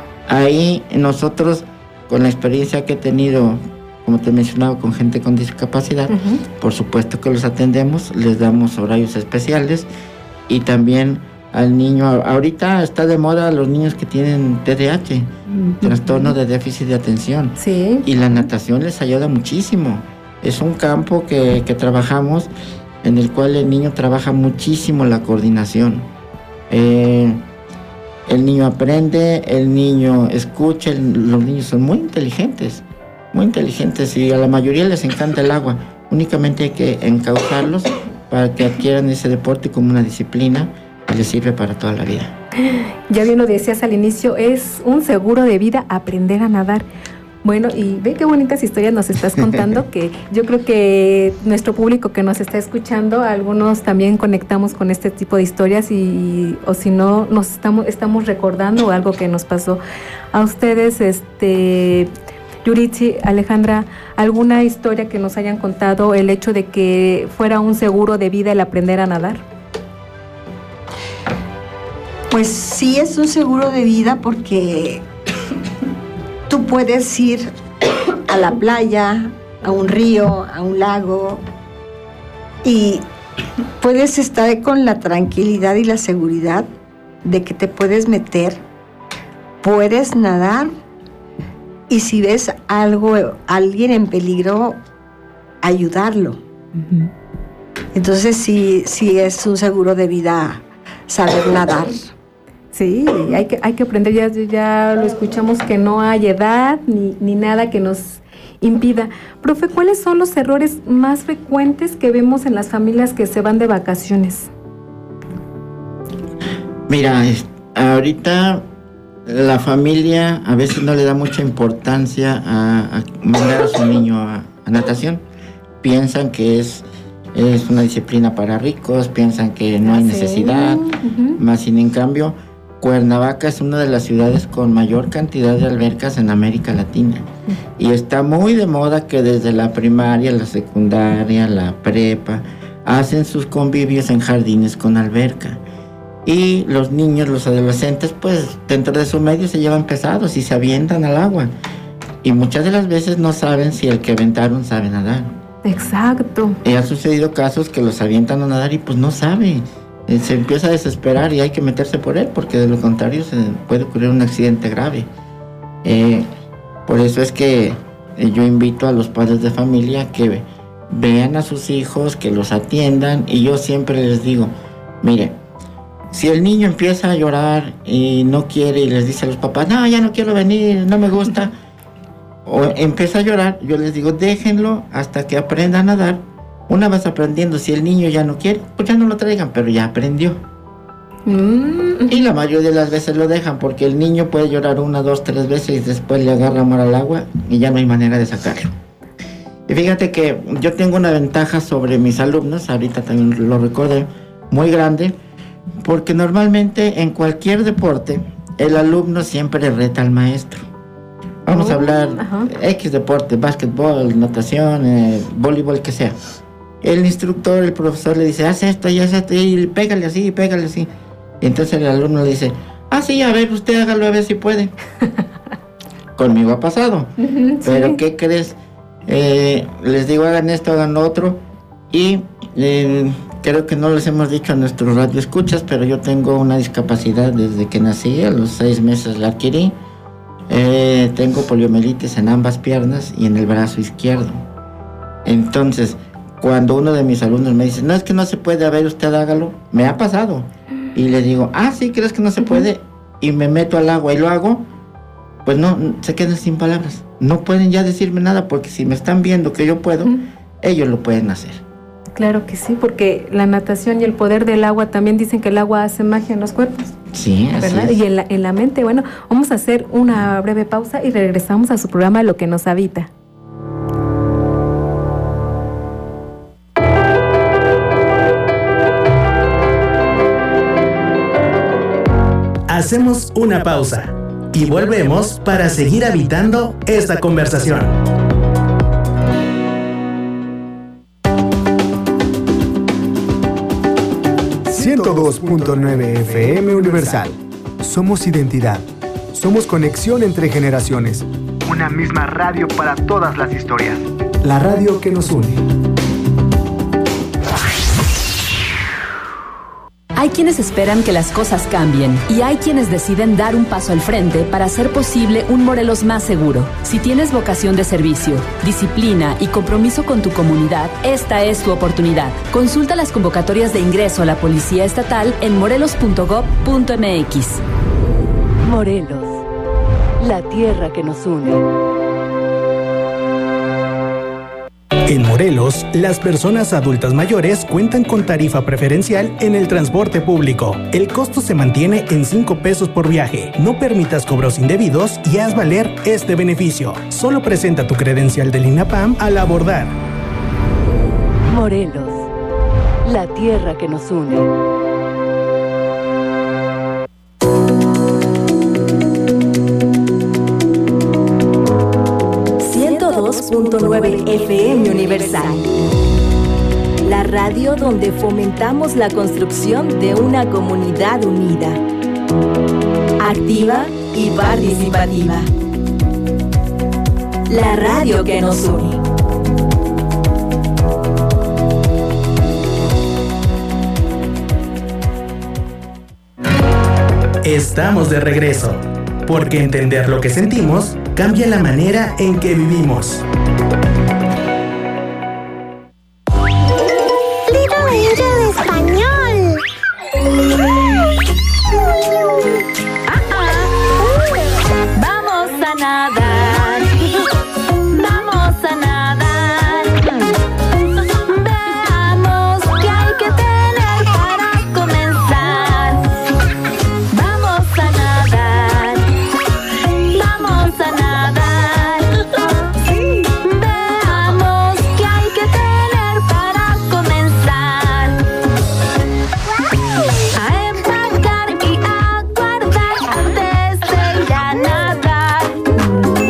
Ahí nosotros, con la experiencia que he tenido, como te he mencionado, con gente con discapacidad, uh-huh. por supuesto que los atendemos, les damos horarios especiales y también al niño, ahorita está de moda los niños que tienen T D A H, uh-huh. trastorno de déficit de atención. Sí. Y la natación les ayuda muchísimo. Es un campo que, que trabajamos, en el cual el niño trabaja muchísimo la coordinación. Eh, el niño aprende, el niño escucha, el, los niños son muy inteligentes, muy inteligentes y a la mayoría les encanta el agua. Únicamente hay que encauzarlos para que adquieran ese deporte como una disciplina. Les sirve para toda la vida. Ya bien lo decías al inicio, es un seguro de vida aprender a nadar. Bueno, y ve qué bonitas historias nos estás contando, que yo creo que nuestro público que nos está escuchando, algunos también conectamos con este tipo de historias y, o si no, nos estamos, estamos recordando algo que nos pasó. A ustedes, este, Yuritsi, Alejandra, ¿alguna historia que nos hayan contado el hecho de que fuera un seguro de vida el aprender a nadar? Pues sí es un seguro de vida porque tú puedes ir a la playa, a un río, a un lago y puedes estar con la tranquilidad y la seguridad de que te puedes meter, puedes nadar y si ves algo, alguien en peligro, ayudarlo. Uh-huh. Entonces sí, sí es un seguro de vida saber nadar. Sí, hay que, hay que aprender, ya, ya lo escuchamos, que no hay edad ni, ni nada que nos impida. Profe, ¿cuáles son los errores más frecuentes que vemos en las familias que se van de vacaciones? Mira, ahorita la familia a veces no le da mucha importancia a, a mandar a su niño a, a natación. Piensan que es, es una disciplina para ricos, piensan que no hay necesidad, uh-huh. más sin en cambio, Cuernavaca es una de las ciudades con mayor cantidad de albercas en América Latina. Uh-huh. Y está muy de moda que desde la primaria, la secundaria, la prepa, hacen sus convivios en jardines con alberca. Y los niños, los adolescentes, pues dentro de su medio se llevan pesados y se avientan al agua. Y muchas de las veces no saben si el que aventaron sabe nadar. Exacto. Y ha sucedido casos que los avientan a nadar y pues no sabe. eh, se empieza a desesperar y hay que meterse por él, porque de lo contrario se puede ocurrir un accidente grave. Eh, por eso es que eh, yo invito a los padres de familia que vean a sus hijos, que los atiendan, y yo siempre les digo, mire, si el niño empieza a llorar y no quiere y les dice a los papás, no, ya no quiero venir, no me gusta, o empieza a llorar, yo les digo, déjenlo hasta que aprenda a nadar. Una vez aprendiendo, si el niño ya no quiere, pues ya no lo traigan, pero ya aprendió. Mm. Y la mayoría de las veces lo dejan, porque el niño puede llorar una, dos, tres veces y después le agarra amor al agua y ya no hay manera de sacarlo. Y fíjate que yo tengo una ventaja sobre mis alumnos, ahorita también lo recordé, muy grande, porque normalmente en cualquier deporte el alumno siempre reta al maestro. Vamos oh, a hablar ajá. X deporte, básquetbol, natación, eh, voleibol, que sea. El instructor, el profesor le dice, haz esto y haz esto y pégale así, pégale así. Y entonces el alumno le dice, ah, sí, a ver, usted hágalo a ver si puede. Conmigo ha pasado. Sí. Pero ¿qué crees? Eh, les digo, hagan esto, hagan lo otro. Y eh, creo que no les hemos dicho a nuestros radioescuchas, pero yo tengo una discapacidad desde que nací, a los seis meses la adquirí. Eh, tengo poliomielitis en ambas piernas y en el brazo izquierdo. Entonces, cuando uno de mis alumnos me dice, no, es que no se puede, a ver, usted hágalo, me ha pasado. Y le digo, ah, sí, ¿crees que no se puede? Y me meto al agua y lo hago, pues no, se quedan sin palabras. No pueden ya decirme nada, porque si me están viendo que yo puedo, uh-huh. ellos lo pueden hacer. Claro que sí, porque la natación y el poder del agua, también dicen que el agua hace magia en los cuerpos. Sí, así ¿verdad? es. Y en la, en la mente. Bueno, vamos a hacer una breve pausa y regresamos a su programa Lo que nos habita. Hacemos una pausa y volvemos para seguir habitando esta conversación. ciento dos punto nueve F M Universal. Somos identidad. Somos conexión entre generaciones. Una misma radio para todas las historias. La radio que nos une. Hay quienes esperan que las cosas cambien y hay quienes deciden dar un paso al frente para hacer posible un Morelos más seguro. Si tienes vocación de servicio, disciplina y compromiso con tu comunidad, esta es tu oportunidad. Consulta las convocatorias de ingreso a la Policía Estatal en morelos punto gob punto m x. Morelos, la tierra que nos une. En Morelos, las personas adultas mayores cuentan con tarifa preferencial en el transporte público. El costo se mantiene en cinco pesos por viaje. No permitas cobros indebidos y haz valer este beneficio. Solo presenta tu credencial del INAPAM al abordar. Morelos, la tierra que nos une. dos punto nueve F M Universal. La radio donde fomentamos la construcción de una comunidad unida, activa y participativa. La radio que nos une. Estamos de regreso, porque entender lo que sentimos cambia la manera en que vivimos. Little Angel Español. Vamos a nadar. Vamos a nadar. Veamos qué hay que tener para comenzar. Vamos a nadar. Vamos a nadar. Veamos qué hay que tener para comenzar. A empacar y a guardar antes de ir a nadar.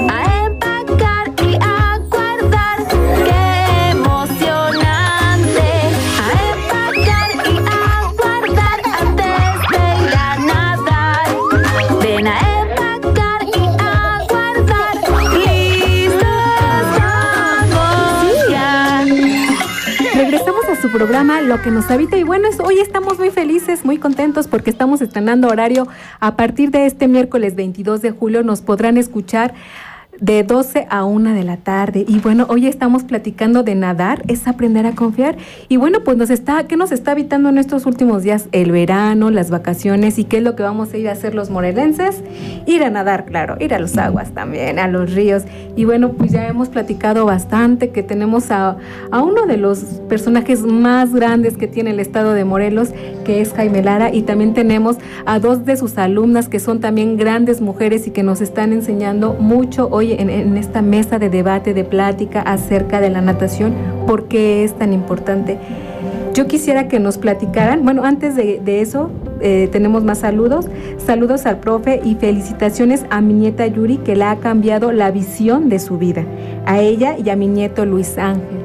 programa Lo que nos habita y bueno, es, hoy estamos muy felices, muy contentos porque estamos estrenando horario. A partir de este miércoles veintidós de julio nos podrán escuchar de doce a una de la tarde. Y bueno, hoy estamos platicando de nadar, es aprender a confiar. Y bueno, pues nos está, ¿qué nos está habitando en estos últimos días? El verano, las vacaciones. ¿Y qué es lo que vamos a ir a hacer los morelenses? Ir a nadar, claro, ir a los aguas también, a los ríos. Y bueno, pues ya hemos platicado bastante que tenemos a, a uno de los personajes más grandes que tiene el estado de Morelos, que es Jaime Lara. Y también tenemos a dos de sus alumnas que son también grandes mujeres y que nos están enseñando mucho hoy En, en esta mesa de debate, de plática acerca de la natación, por qué es tan importante. Yo quisiera que nos platicaran, bueno, antes de, de eso, eh, tenemos más saludos. Saludos al profe y felicitaciones a mi nieta Yuri, que le ha cambiado la visión de su vida, a ella y a mi nieto Luis Ángel.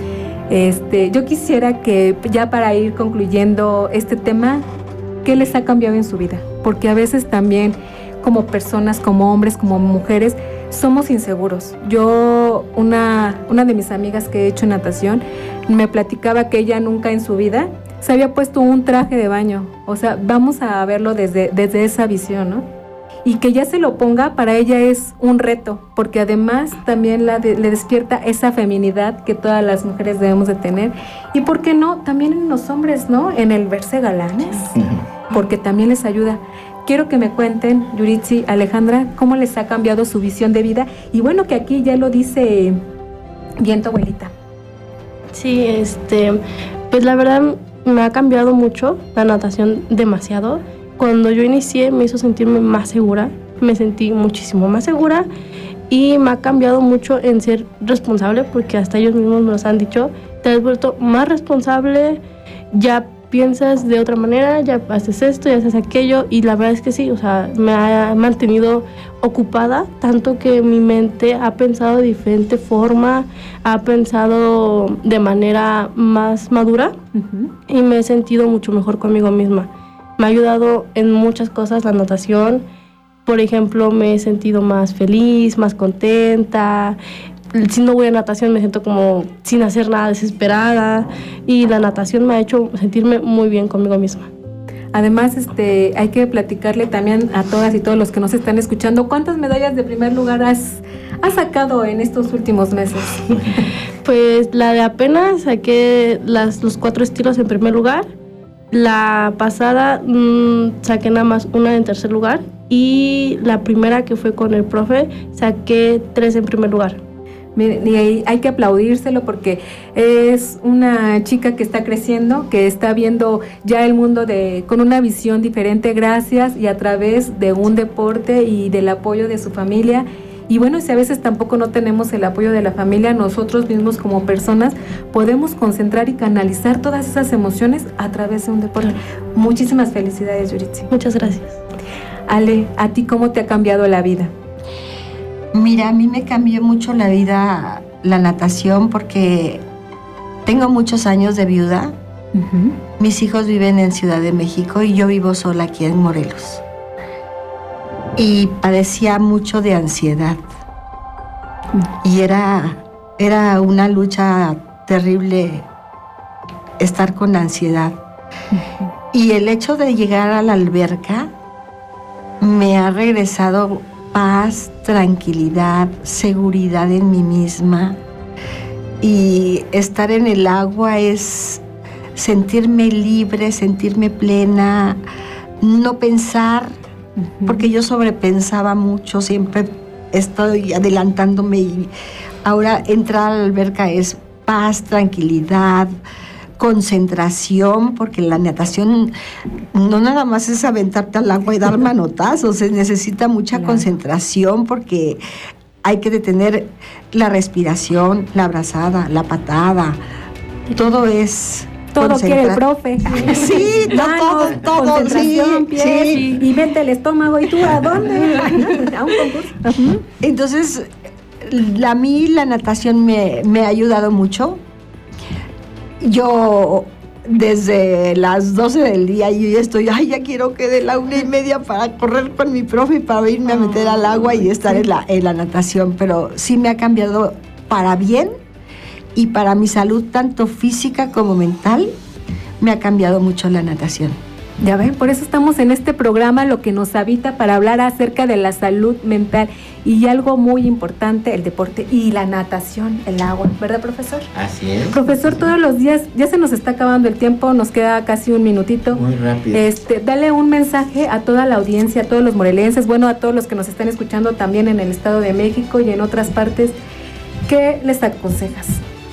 Este, yo quisiera que, ya para ir concluyendo este tema, ¿qué les ha cambiado en su vida? Porque a veces también, como personas, como hombres, como mujeres, somos inseguros. Yo, una, una de mis amigas que he hecho natación, me platicaba que ella nunca en su vida se había puesto un traje de baño. O sea, vamos a verlo desde, desde esa visión, ¿no? Y que ya se lo ponga, para ella es un reto, porque además también la de, le despierta esa feminidad que todas las mujeres debemos de tener. Y por qué no, también en los hombres, ¿no? En el verse galanes, porque también les ayuda. Quiero que me cuenten, Yuritsi, Alejandra, cómo les ha cambiado su visión de vida. Y bueno, que aquí ya lo dice bien tu abuelita. Sí, este, pues la verdad me ha cambiado mucho la natación, demasiado. Cuando yo inicié me hizo sentirme más segura, me sentí muchísimo más segura y me ha cambiado mucho en ser responsable, porque hasta ellos mismos me los han dicho, te has vuelto más responsable, ya piensas de otra manera, ya haces esto, ya haces aquello, y la verdad es que sí, o sea, me ha mantenido ocupada, tanto que mi mente ha pensado de diferente forma, ha pensado de manera más madura, uh-huh. y me he sentido mucho mejor conmigo misma. Me ha ayudado en muchas cosas la natación. Por ejemplo, me he sentido más feliz, más contenta. Si no voy a natación me siento como sin hacer nada, desesperada, y la natación me ha hecho sentirme muy bien conmigo misma. Además, este, hay que platicarle también a todas y todos los que nos están escuchando, ¿cuántas medallas de primer lugar has, has sacado en estos últimos meses? Pues la de apenas saqué las, los cuatro estilos en primer lugar. La pasada mmm, saqué nada más una en tercer lugar, y la primera, que fue con el profe, saqué tres en primer lugar. Miren, y hay que aplaudírselo porque es una chica que está creciendo, que está viendo ya el mundo de, con una visión diferente, gracias y a través de un deporte y del apoyo de su familia. Y bueno, si a veces tampoco no tenemos el apoyo de la familia, nosotros mismos como personas podemos concentrar y canalizar todas esas emociones a través de un deporte. Muchísimas felicidades, Yuritsi. Muchas gracias. Ale, ¿a ti cómo te ha cambiado la vida? Mira, a mí me cambió mucho la vida la natación, porque tengo muchos años de viuda. Uh-huh. Mis hijos viven en Ciudad de México y yo vivo sola aquí en Morelos. Y padecía mucho de ansiedad. Uh-huh. Y era, era una lucha terrible estar con ansiedad. Uh-huh. Y el hecho de llegar a la alberca me ha regresado paz, tranquilidad, seguridad en mí misma. Y estar en el agua es sentirme libre, sentirme plena, no pensar, uh-huh. porque yo sobrepensaba mucho, siempre estoy adelantándome, y ahora entrar a la alberca es paz, tranquilidad, concentración, porque la natación no nada más es aventarte al agua y dar manotazos, se necesita mucha claro. concentración, porque hay que detener la respiración, la abrazada, la patada, todo es todo concentra- quiere el profe. Sí, no, todo, todo, sí, pies, sí. Y vete el estómago, ¿y tú a dónde? A un concurso. Uh-huh. Entonces, a mí la natación me, me ha ayudado mucho. Yo desde las doce del día yo ya estoy, ay, ya quiero que de la una y media para correr con mi profe y para irme a meter al agua y estar en la, en la natación, pero sí me ha cambiado para bien, y para mi salud, tanto física como mental, me ha cambiado mucho la natación. Ya ven, por eso estamos en este programa, Lo que nos habita, para hablar acerca de la salud mental y algo muy importante, el deporte y la natación, el agua, ¿verdad, profesor? Así es. Profesor, todos los días, ya se nos está acabando el tiempo, nos queda casi un minutito. Muy rápido. Este, dale un mensaje a toda la audiencia, a todos los morelenses, bueno, a todos los que nos están escuchando también en el Estado de México y en otras partes. ¿Qué les aconsejas?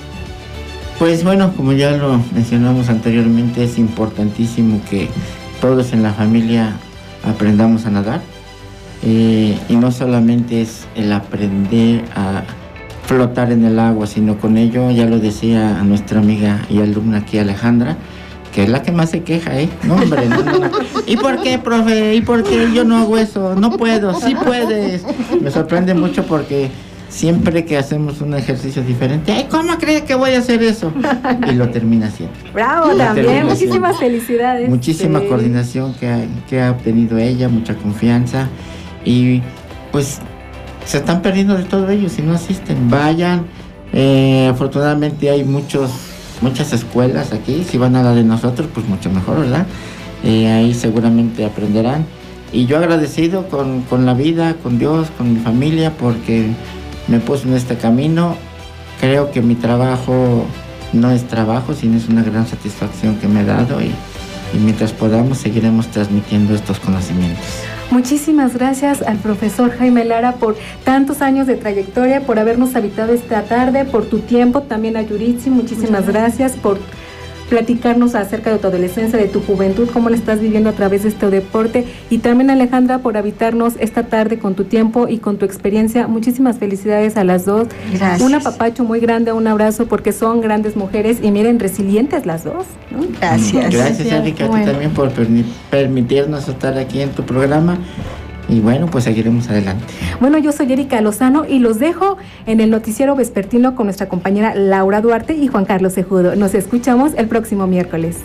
Pues bueno, como ya lo mencionamos anteriormente, es importantísimo que todos en la familia aprendamos a nadar. Eh, y no solamente es el aprender a flotar en el agua, sino con ello, ya lo decía a nuestra amiga y alumna aquí, Alejandra, que es la que más se queja, ¿eh? No, hombre, no, no, no. ¿Y por qué, profe? ¿Y por qué yo no hago eso? No puedo, sí puedes. Me sorprende mucho porque siempre que hacemos un ejercicio diferente, ¡ay, cómo crees que voy a hacer eso! Y lo termina haciendo. Bravo, lo también, muchísimas felicidades. Muchísima sí. coordinación que ha, que ha obtenido ella, mucha confianza. Y pues se están perdiendo de todo ello si no asisten. Vayan, eh, afortunadamente hay muchos, muchas escuelas aquí. Si van a la de nosotros, pues mucho mejor, ¿verdad? Eh, ahí seguramente aprenderán. Y yo agradecido con, con la vida, con Dios, con mi familia, porque me puse en este camino. Creo que mi trabajo no es trabajo, sino es una gran satisfacción que me he dado y, y mientras podamos seguiremos transmitiendo estos conocimientos. Muchísimas gracias al profesor Jaime Lara por tantos años de trayectoria, por habernos habitado esta tarde, por tu tiempo, también a Yuritsi, muchísimas gracias por platicarnos acerca de tu adolescencia, de tu juventud, cómo la estás viviendo a través de este deporte, y también Alejandra por habitarnos esta tarde con tu tiempo y con tu experiencia. Muchísimas felicidades a las dos. Gracias. Un apapacho muy grande, un abrazo, porque son grandes mujeres y miren, resilientes las dos, ¿no? Gracias. Gracias, Erika, bueno. a ti también por permitirnos estar aquí en tu programa. Y bueno, pues seguiremos adelante. Bueno, yo soy Erika Lozano y los dejo en el noticiero vespertino con nuestra compañera Laura Duarte y Juan Carlos Cejudo. Nos escuchamos el próximo miércoles.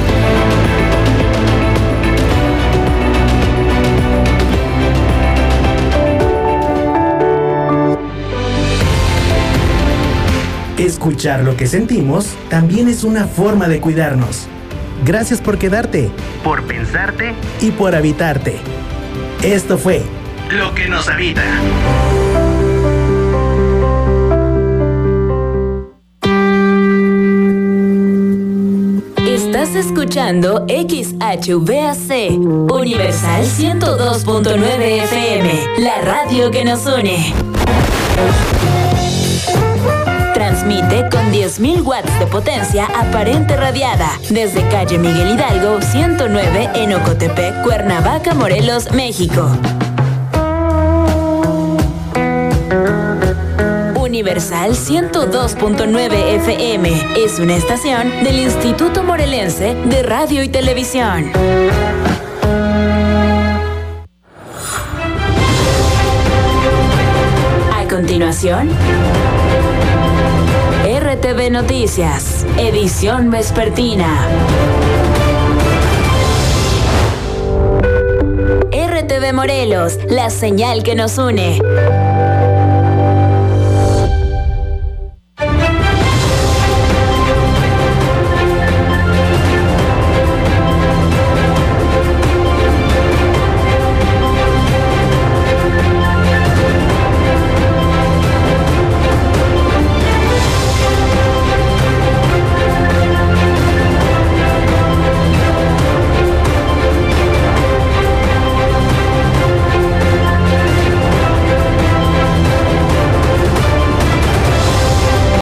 Escuchar lo que sentimos también es una forma de cuidarnos. Gracias por quedarte, por pensarte y por habitarte. Esto fue Lo que nos habita. Estás escuchando X H V A C, Universal ciento dos punto nueve F M, la radio que nos une. Transmite con diez mil watts de potencia aparente radiada desde calle Miguel Hidalgo ciento nueve en Ocotepec, Cuernavaca, Morelos, México. Universal ciento dos punto nueve F M es una estación del Instituto Morelense de Radio y Televisión. A continuación, R T V Noticias, edición vespertina. R T V Morelos, la señal que nos une.